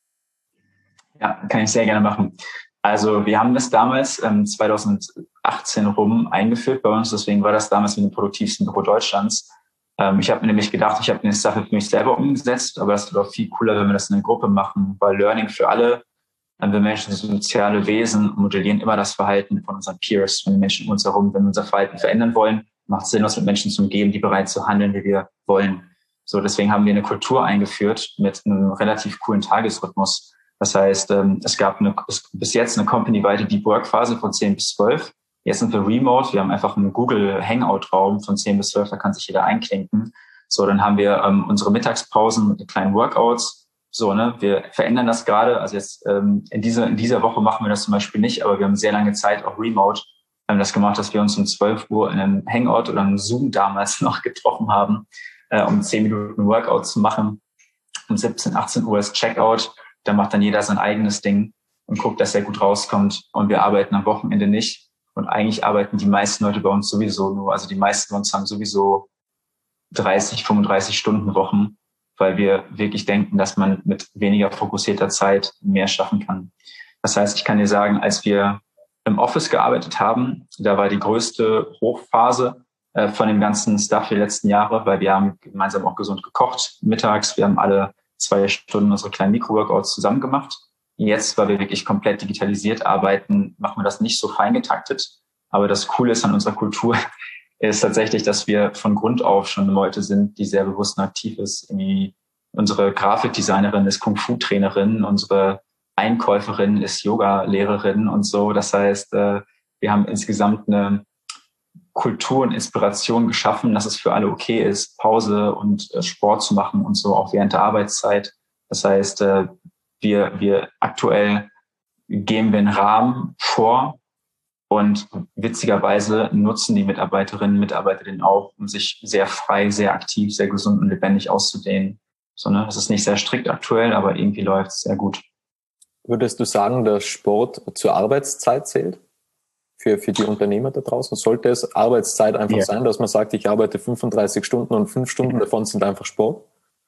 Ja, kann ich sehr gerne machen. Also wir haben das damals ähm, zweitausendachtzehn rum eingeführt bei uns, deswegen war das damals mit dem produktivsten Büro Deutschlands. Ähm, ich habe mir nämlich gedacht, ich habe eine Sache für mich selber umgesetzt, aber das wird auch viel cooler, wenn wir das in einer Gruppe machen, weil Learning für alle, ähm, wir Menschen sind soziale Wesen und modellieren immer das Verhalten von unseren Peers, von den Menschen um uns herum. Wenn wir unser Verhalten verändern wollen, macht es Sinn, was mit Menschen zu umgeben, die bereit zu handeln, wie wir wollen. So, deswegen haben wir eine Kultur eingeführt mit einem relativ coolen Tagesrhythmus. Das heißt, es gab eine, bis jetzt eine company-weite Deep Work-Phase von zehn bis zwölf. Jetzt sind wir remote. Wir haben einfach einen Google Hangout-Raum von zehn bis zwölf. Da kann sich jeder einklinken. So, dann haben wir ähm, unsere Mittagspausen mit kleinen Workouts. So, ne, wir verändern das gerade. Also jetzt ähm, in dieser in dieser Woche machen wir das zum Beispiel nicht, aber wir haben sehr lange Zeit auch remote haben das gemacht, dass wir uns um zwölf Uhr in einem Hangout oder einem Zoom damals noch getroffen haben, äh, um zehn Minuten Workout zu machen. Um siebzehn, achtzehn Uhr ist Checkout. Da macht dann jeder sein eigenes Ding und guckt, dass er gut rauskommt. Und wir arbeiten am Wochenende nicht. Und eigentlich arbeiten die meisten Leute bei uns sowieso nur. Also die meisten von uns haben sowieso dreißig, fünfunddreißig Stunden Wochen. weil wir wirklich denken, dass man mit weniger fokussierter Zeit mehr schaffen kann. Das heißt, ich kann dir sagen, als wir im Office gearbeitet haben, da war die größte Hochphase äh, von dem ganzen Stuff der letzten Jahre, weil wir haben gemeinsam auch gesund gekocht mittags. Wir haben alle zwei Stunden unsere kleinen Mikro-Workouts zusammen gemacht. Jetzt, weil wir wirklich komplett digitalisiert arbeiten, machen wir das nicht so fein getaktet. Aber das Coole ist an unserer Kultur, ist tatsächlich, dass wir von Grund auf schon Leute sind, die sehr bewusst und aktiv ist. Irgendwie unsere Grafikdesignerin ist Kung-Fu-Trainerin, unsere Einkäuferin ist Yoga-Lehrerin und so. Das heißt, wir haben insgesamt eine Kultur und Inspiration geschaffen, dass es für alle okay ist, Pause und Sport zu machen und so auch während der Arbeitszeit. Das heißt, wir, wir aktuell geben wir einen Rahmen vor und witzigerweise nutzen die Mitarbeiterinnen und Mitarbeiter den auch, um sich sehr frei, sehr aktiv, sehr gesund und lebendig auszudehnen. So, ne? Das ist nicht sehr strikt aktuell, aber irgendwie läuft es sehr gut. Würdest du sagen, dass Sport zur Arbeitszeit zählt? Für, für die Unternehmer da draußen? Sollte es Arbeitszeit einfach ja. sein, dass man sagt, ich arbeite fünfunddreißig Stunden und fünf Stunden davon sind einfach Sport?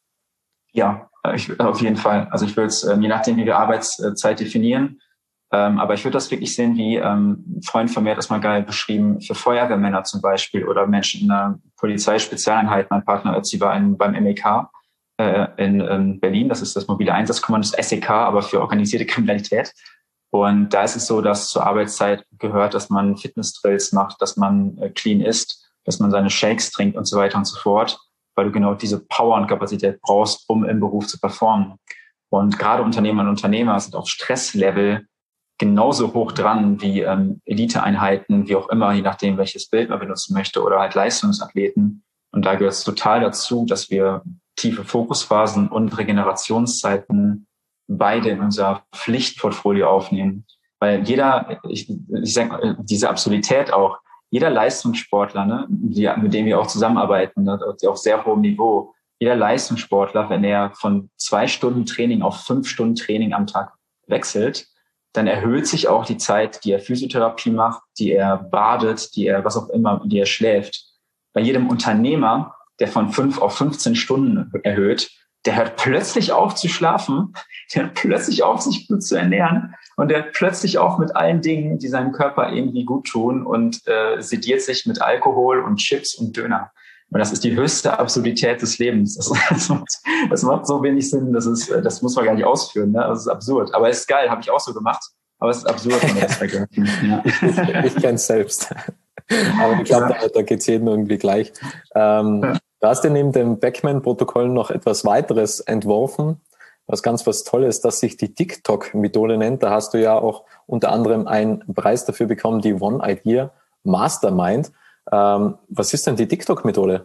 Ja, ich, auf jeden Fall. Also ich würde es, je nachdem, wie wir Arbeitszeit definieren, ähm, aber ich würde das wirklich sehen, wie ähm, ein Freund von mir hat das mal geil beschrieben, für Feuerwehrmänner zum Beispiel oder Menschen in einer Polizeispezialeinheit. Mein Partner Ötzi war in, beim M E K äh, in, in Berlin, das ist das mobile Einsatzkommando, das S E K, aber für organisierte Kriminalität. Und da ist es so, dass zur Arbeitszeit gehört, dass man Fitness-Drills macht, dass man äh, clean isst, dass man seine Shakes trinkt und so weiter und so fort, weil du genau diese Power und Kapazität brauchst, um im Beruf zu performen. Und gerade Unternehmer und Unternehmer sind auf Stresslevel genauso hoch dran wie ähm, Eliteeinheiten, wie auch immer, je nachdem, welches Bild man benutzen möchte, oder halt Leistungsathleten. Und da gehört es total dazu, dass wir tiefe Fokusphasen und Regenerationszeiten beide in unser Pflichtportfolio aufnehmen. Weil jeder, ich, ich sage, diese Absurdität auch, jeder Leistungssportler, ne, die, mit dem wir auch zusammenarbeiten, ne, auf sehr hohem Niveau, jeder Leistungssportler, wenn er von zwei Stunden Training auf fünf Stunden Training am Tag wechselt, dann erhöht sich auch die Zeit, die er Physiotherapie macht, die er badet, die er was auch immer, die er schläft. Bei jedem Unternehmer, der von fünf auf fünfzehn Stunden erhöht, der hört plötzlich auf zu schlafen, der hört plötzlich auf, sich gut zu ernähren und der hört plötzlich auf mit allen Dingen, die seinem Körper irgendwie gut tun und äh, sediert sich mit Alkohol und Chips und Döner. Und das ist die höchste Absurdität des Lebens. Das, das, macht, das macht so wenig Sinn, das ist, das muss man gar nicht ausführen. Ne? Das ist absurd. Aber es ist geil, habe ich auch so gemacht. Aber es ist absurd, wenn man das vergleicht. Ja. Ich, ich kenne es selbst. Aber ich glaube, ja. da, da geht es jedem irgendwie gleich. Ähm, ja. Du hast ja neben dem Beckman-Protokoll noch etwas weiteres entworfen, was ganz was Tolles, das sich die TikTok-Methode nennt. Da hast du ja auch unter anderem einen Preis dafür bekommen, die One Idea Mastermind. Ähm, was ist denn die TikTok-Methode?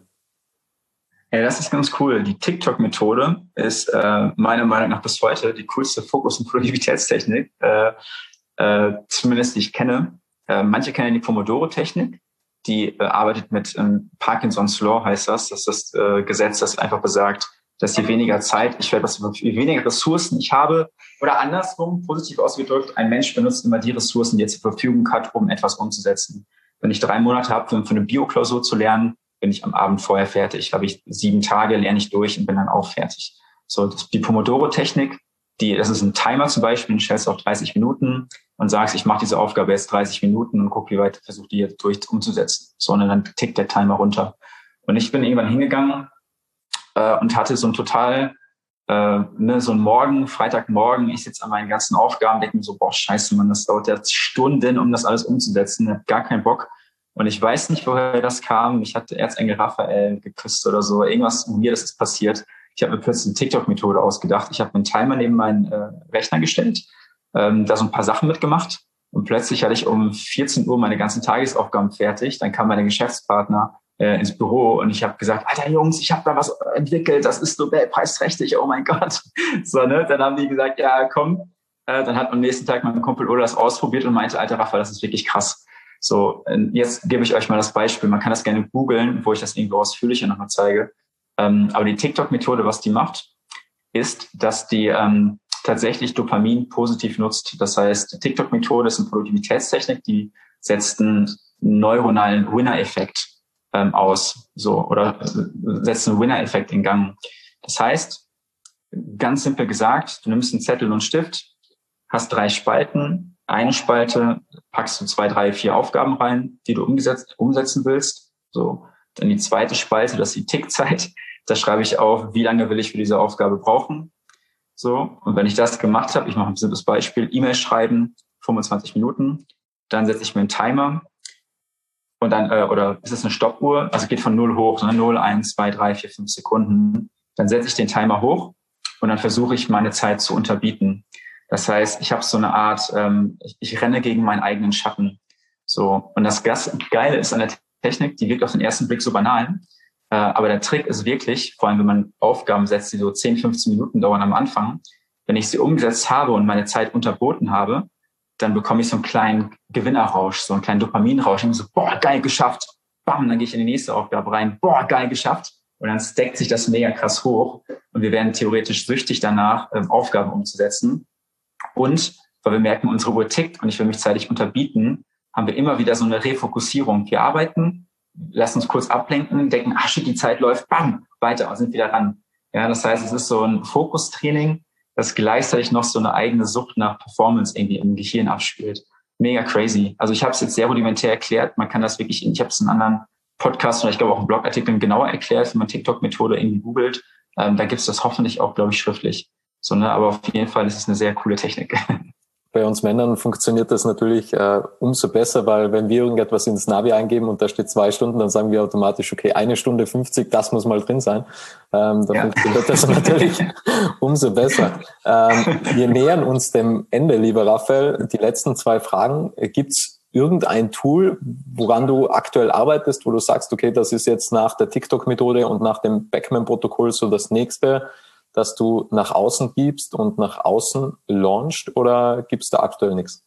Ja, das ist ganz cool. Die TikTok-Methode ist äh, meiner Meinung nach bis heute die coolste Fokus- und Produktivitätstechnik, äh, äh, zumindest die ich kenne. Äh, manche kennen die Pomodoro-Technik. Die äh, arbeitet mit ähm, Parkinson's Law, heißt das. Das ist das äh, Gesetz, das einfach besagt, dass je weniger Zeit ich werde, je weniger Ressourcen ich habe, oder andersrum, positiv ausgedrückt, ein Mensch benutzt immer die Ressourcen, die er zur Verfügung hat, um etwas umzusetzen. Wenn ich drei Monate habe, für, für eine Bio-Klausur zu lernen, bin ich am Abend vorher fertig. Habe ich sieben Tage, lerne ich durch und bin dann auch fertig. So, das, die Pomodoro-Technik, die, das ist ein Timer zum Beispiel, du stellst auf dreißig Minuten und sagst, ich mache diese Aufgabe jetzt dreißig Minuten und guck, wie weit versuche die jetzt durch umzusetzen. So, und dann tickt der Timer runter. Und ich bin irgendwann hingegangen äh, und hatte so ein total, äh, ne, so ein Morgen, Freitagmorgen, ich sitze an meinen ganzen Aufgaben, denke mir so, boah, scheiße, Mann, das dauert ja Stunden, um das alles umzusetzen. Ich habe gar keinen Bock. Und ich weiß nicht, woher das kam. Ich hatte Erzengel Raphael geküsst oder so. Irgendwas mir das ist passiert. Ich habe mir plötzlich eine TikTok-Methode ausgedacht. Ich habe einen Timer neben meinen äh, Rechner gestellt, ähm, da so ein paar Sachen mitgemacht. Und plötzlich hatte ich um vierzehn Uhr meine ganzen Tagesaufgaben fertig. Dann kam meine Geschäftspartner äh, ins Büro und ich habe gesagt, Alter Jungs, ich habe da was entwickelt. Das ist Nobelpreisträchtig. Oh mein Gott. So, ne? Dann haben die gesagt, ja, komm. Äh, dann hat am nächsten Tag mein Kumpel Ola das ausprobiert und meinte, Alter Raphael, das ist wirklich krass. So, jetzt gebe ich euch mal das Beispiel. Man kann das gerne googeln, wo ich das irgendwo ausführlicher nochmal zeige. Ähm, aber die TikTok-Methode, was die macht, ist, dass die ähm, tatsächlich Dopamin positiv nutzt. Das heißt, die TikTok-Methode ist eine Produktivitätstechnik, die setzt einen neuronalen Winner-Effekt ähm, aus, so, oder äh, setzt einen Winner-Effekt in Gang. Das heißt, ganz simpel gesagt, du nimmst einen Zettel und einen Stift, hast drei Spalten. Eine Spalte packst du zwei, drei, vier Aufgaben rein, die du umgesetzt, umsetzen willst. So. Dann die zweite Spalte, das ist die Tickzeit. Da schreibe ich auf, wie lange will ich für diese Aufgabe brauchen. So. Und wenn ich das gemacht habe, ich mache ein simples Beispiel, E-Mail schreiben, fünfundzwanzig Minuten. Dann setze ich mir einen Timer. Und dann, äh, oder ist es eine Stoppuhr? Also geht von null hoch, ne? null, eins, zwei, drei, vier, fünf Sekunden. Dann setze ich den Timer hoch und dann versuche ich, meine Zeit zu unterbieten. Das heißt, ich habe so eine Art, ähm, ich, ich renne gegen meinen eigenen Schatten. So. Und das Geile ist an der Technik, die wirkt auf den ersten Blick so banal. Äh, aber der Trick ist wirklich, vor allem wenn man Aufgaben setzt, die so zehn, fünfzehn Minuten dauern am Anfang, wenn ich sie umgesetzt habe und meine Zeit unterboten habe, dann bekomme ich so einen kleinen Gewinnerrausch, so einen kleinen Dopaminrausch. Und so, boah, geil, geschafft. Bam, dann gehe ich in die nächste Aufgabe rein. Boah, geil, geschafft. Und dann stackt sich das mega krass hoch. Und wir werden theoretisch süchtig danach, ähm, Aufgaben umzusetzen. Und weil wir merken, unsere Uhr tickt und ich will mich zeitlich unterbieten, haben wir immer wieder so eine Refokussierung. Wir arbeiten, lassen uns kurz ablenken, denken, ah shit, die Zeit läuft, bam, weiter und sind wieder ran. Ja, das heißt, es ist so ein Fokustraining, das gleichzeitig noch so eine eigene Sucht nach Performance irgendwie im Gehirn abspielt. Mega crazy. Also ich habe es jetzt sehr rudimentär erklärt. Man kann das wirklich, ich habe es in anderen Podcasts oder ich glaube auch in Blogartikeln genauer erklärt, wenn man TikTok-Methode irgendwie googelt. Ähm, da gibt es das hoffentlich auch, glaube ich, schriftlich. So, ne? Aber auf jeden Fall ist es eine sehr coole Technik. Bei uns Männern funktioniert das natürlich äh, umso besser, weil wenn wir irgendetwas ins Navi eingeben und da steht zwei Stunden, dann sagen wir automatisch, okay, eine Stunde fünfzig, das muss mal drin sein. Ähm, da ja. funktioniert das natürlich umso besser. Ähm, wir nähern uns dem Ende, lieber Raphael. Die letzten zwei Fragen. Gibt's irgendein Tool, woran du aktuell arbeitest, wo du sagst, okay, das ist jetzt nach der TikTok-Methode und nach dem Beckman-Protokoll so das nächste, dass du nach außen gibst und nach außen launchst, oder gibt's da aktuell nichts?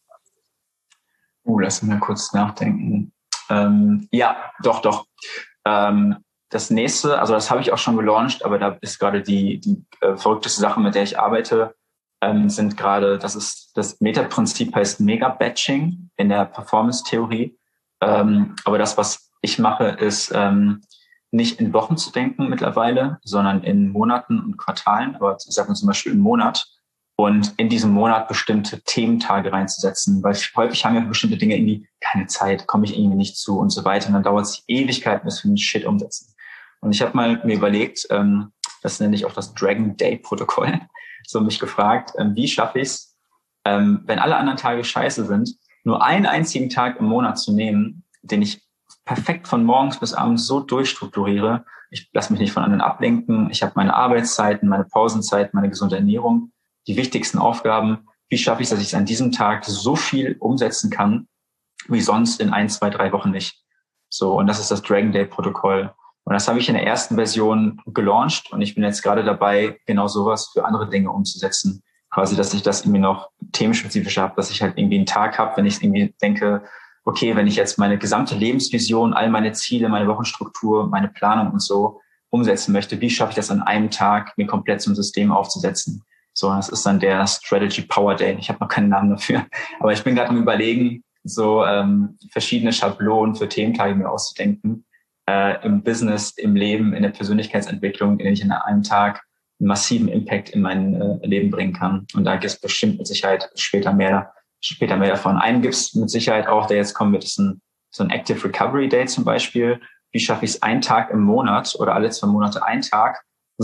Uh, lass mich mal kurz nachdenken. Ähm, ja, doch, doch. Ähm, das nächste, also das habe ich auch schon gelauncht, aber da ist gerade die, die äh, verrückteste Sache, mit der ich arbeite, ähm, sind gerade, das ist, das Meta-Prinzip heißt Mega-Batching in der Performance-Theorie. Ähm, aber das, was ich mache, ist, ähm, nicht in Wochen zu denken mittlerweile, sondern in Monaten und Quartalen, aber ich sage zum Beispiel im Monat, und in diesem Monat bestimmte Thementage reinzusetzen, weil häufig haben ja bestimmte Dinge irgendwie keine Zeit, komme ich irgendwie nicht zu und so weiter, und dann dauert es Ewigkeiten, bis wir den Shit umsetzen. Und ich habe mal mir überlegt, ähm, das nenne ich auch das Dragon Day Protokoll, so mich gefragt, ähm, wie schaffe ich es, ähm, wenn alle anderen Tage scheiße sind, nur einen einzigen Tag im Monat zu nehmen, den ich perfekt von morgens bis abends so durchstrukturiere. Ich lasse mich nicht von anderen ablenken. Ich habe meine Arbeitszeiten, meine Pausenzeiten, meine gesunde Ernährung, die wichtigsten Aufgaben. Wie schaffe ich es, dass ich an diesem Tag so viel umsetzen kann, wie sonst in ein, zwei, drei Wochen nicht? So, und das ist das Dragon Day Protokoll. Und das habe ich in der ersten Version gelauncht und ich bin jetzt gerade dabei, genau sowas für andere Dinge umzusetzen. Quasi, dass ich das irgendwie noch themenspezifisch habe, dass ich halt irgendwie einen Tag habe, wenn ich irgendwie denke, okay, wenn ich jetzt meine gesamte Lebensvision, all meine Ziele, meine Wochenstruktur, meine Planung und so umsetzen möchte, wie schaffe ich das an einem Tag, mir komplett so ein System aufzusetzen? So, das ist dann der Strategy Power Day. Ich habe noch keinen Namen dafür, aber ich bin gerade am Überlegen, so ähm, verschiedene Schablonen für Thementage mir auszudenken, äh, im Business, im Leben, in der Persönlichkeitsentwicklung, in denen ich an einem Tag einen massiven Impact in mein äh, Leben bringen kann. Und da gibt es bestimmt mit Sicherheit später mehr später mehr davon. Einen gibt es mit Sicherheit auch, der jetzt kommen wird, ist ein, so ein Active Recovery Day zum Beispiel. Wie schaffe ich es, einen Tag im Monat oder alle zwei Monate einen Tag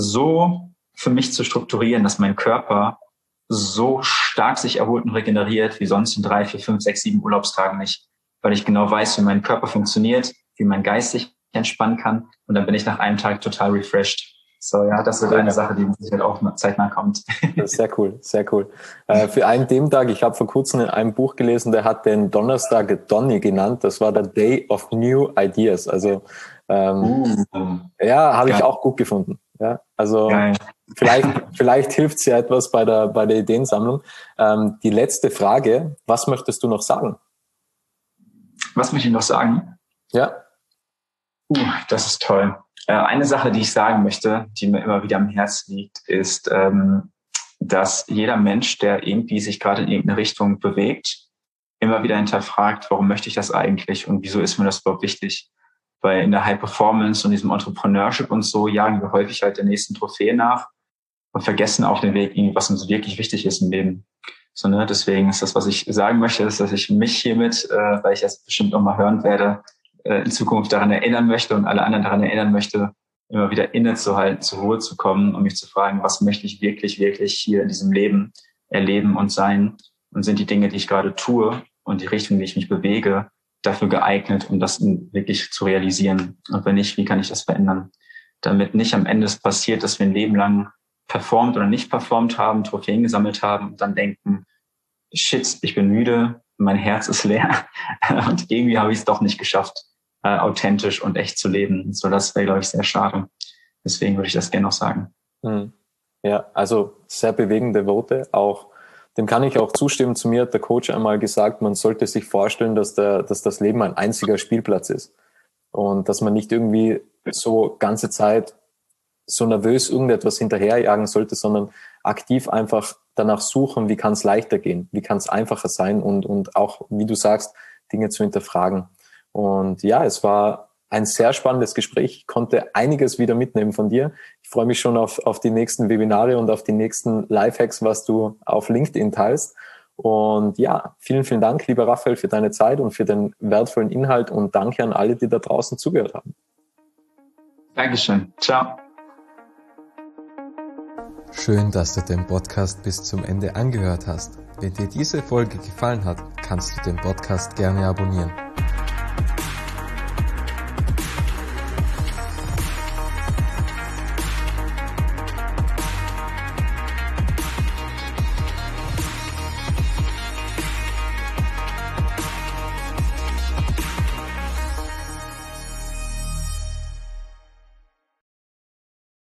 so für mich zu strukturieren, dass mein Körper so stark sich erholt und regeneriert, wie sonst in drei, vier, fünf, sechs, sieben Urlaubstagen nicht. Weil ich genau weiß, wie mein Körper funktioniert, wie mein Geist sich entspannen kann. Und dann bin ich nach einem Tag total refreshed. So, ja, das ist eine Sache, die sicher auch zeitnah kommt. Das ist sehr cool, sehr cool. Äh, für einen Thementag, ich habe vor kurzem in einem Buch gelesen, der hat den Donnerstag Donny genannt. Das war der Day of New Ideas. Also ähm, uh, ja, habe ich auch gut gefunden. Ja, also geil. vielleicht vielleicht hilft es ja etwas bei der bei der Ideensammlung. Ähm, die letzte Frage: Was möchtest du noch sagen? Was möchte ich noch sagen? Ja. Uh, das ist toll. Eine Sache, die ich sagen möchte, die mir immer wieder am Herzen liegt, ist, ähm, dass jeder Mensch, der irgendwie sich gerade in irgendeine Richtung bewegt, immer wieder hinterfragt, warum möchte ich das eigentlich und wieso ist mir das überhaupt wichtig? weil in der High Performance und diesem Entrepreneurship und so jagen wir häufig halt der nächsten Trophäe nach und vergessen auf dem Weg irgendwie, was uns wirklich wichtig ist im Leben. So, ne? Deswegen ist das, was ich sagen möchte, ist, dass ich mich hiermit, äh, weil ich das bestimmt noch mal hören werde, äh, in Zukunft daran erinnern möchte und alle anderen daran erinnern möchte, immer wieder innezuhalten, zur Ruhe zu kommen und mich zu fragen, was möchte ich wirklich, wirklich hier in diesem Leben erleben und sein? Und sind die Dinge, die ich gerade tue und die Richtung, die ich mich bewege, dafür geeignet, um das wirklich zu realisieren? Und wenn nicht, wie kann ich das verändern? Damit nicht am Ende es passiert, dass wir ein Leben lang performt oder nicht performt haben, Trophäen gesammelt haben und dann denken, shit, ich bin müde, mein Herz ist leer und irgendwie habe ich es doch nicht geschafft, äh, authentisch und echt zu leben. So, das wäre, glaube ich, sehr schade. Deswegen würde ich das gerne noch sagen. Ja, also sehr bewegende Worte. Auch dem kann ich auch zustimmen. Zu mir hat der Coach einmal gesagt, man sollte sich vorstellen, dass der, dass das Leben ein einziger Spielplatz ist und dass man nicht irgendwie so ganze Zeit so nervös irgendetwas hinterherjagen sollte, sondern aktiv einfach danach suchen, wie kann es leichter gehen, wie kann es einfacher sein und, und auch, wie du sagst, Dinge zu hinterfragen. Und ja, es war ein sehr spannendes Gespräch. Ich konnte einiges wieder mitnehmen von dir. Ich freue mich schon auf, auf die nächsten Webinare und auf die nächsten Lifehacks, was du auf LinkedIn teilst. Und ja, vielen, vielen Dank, lieber Raphael, für deine Zeit und für den wertvollen Inhalt und danke an alle, die da draußen zugehört haben. Dankeschön. Ciao. Schön, dass du den Podcast bis zum Ende angehört hast. Wenn dir diese Folge gefallen hat, kannst du den Podcast gerne abonnieren.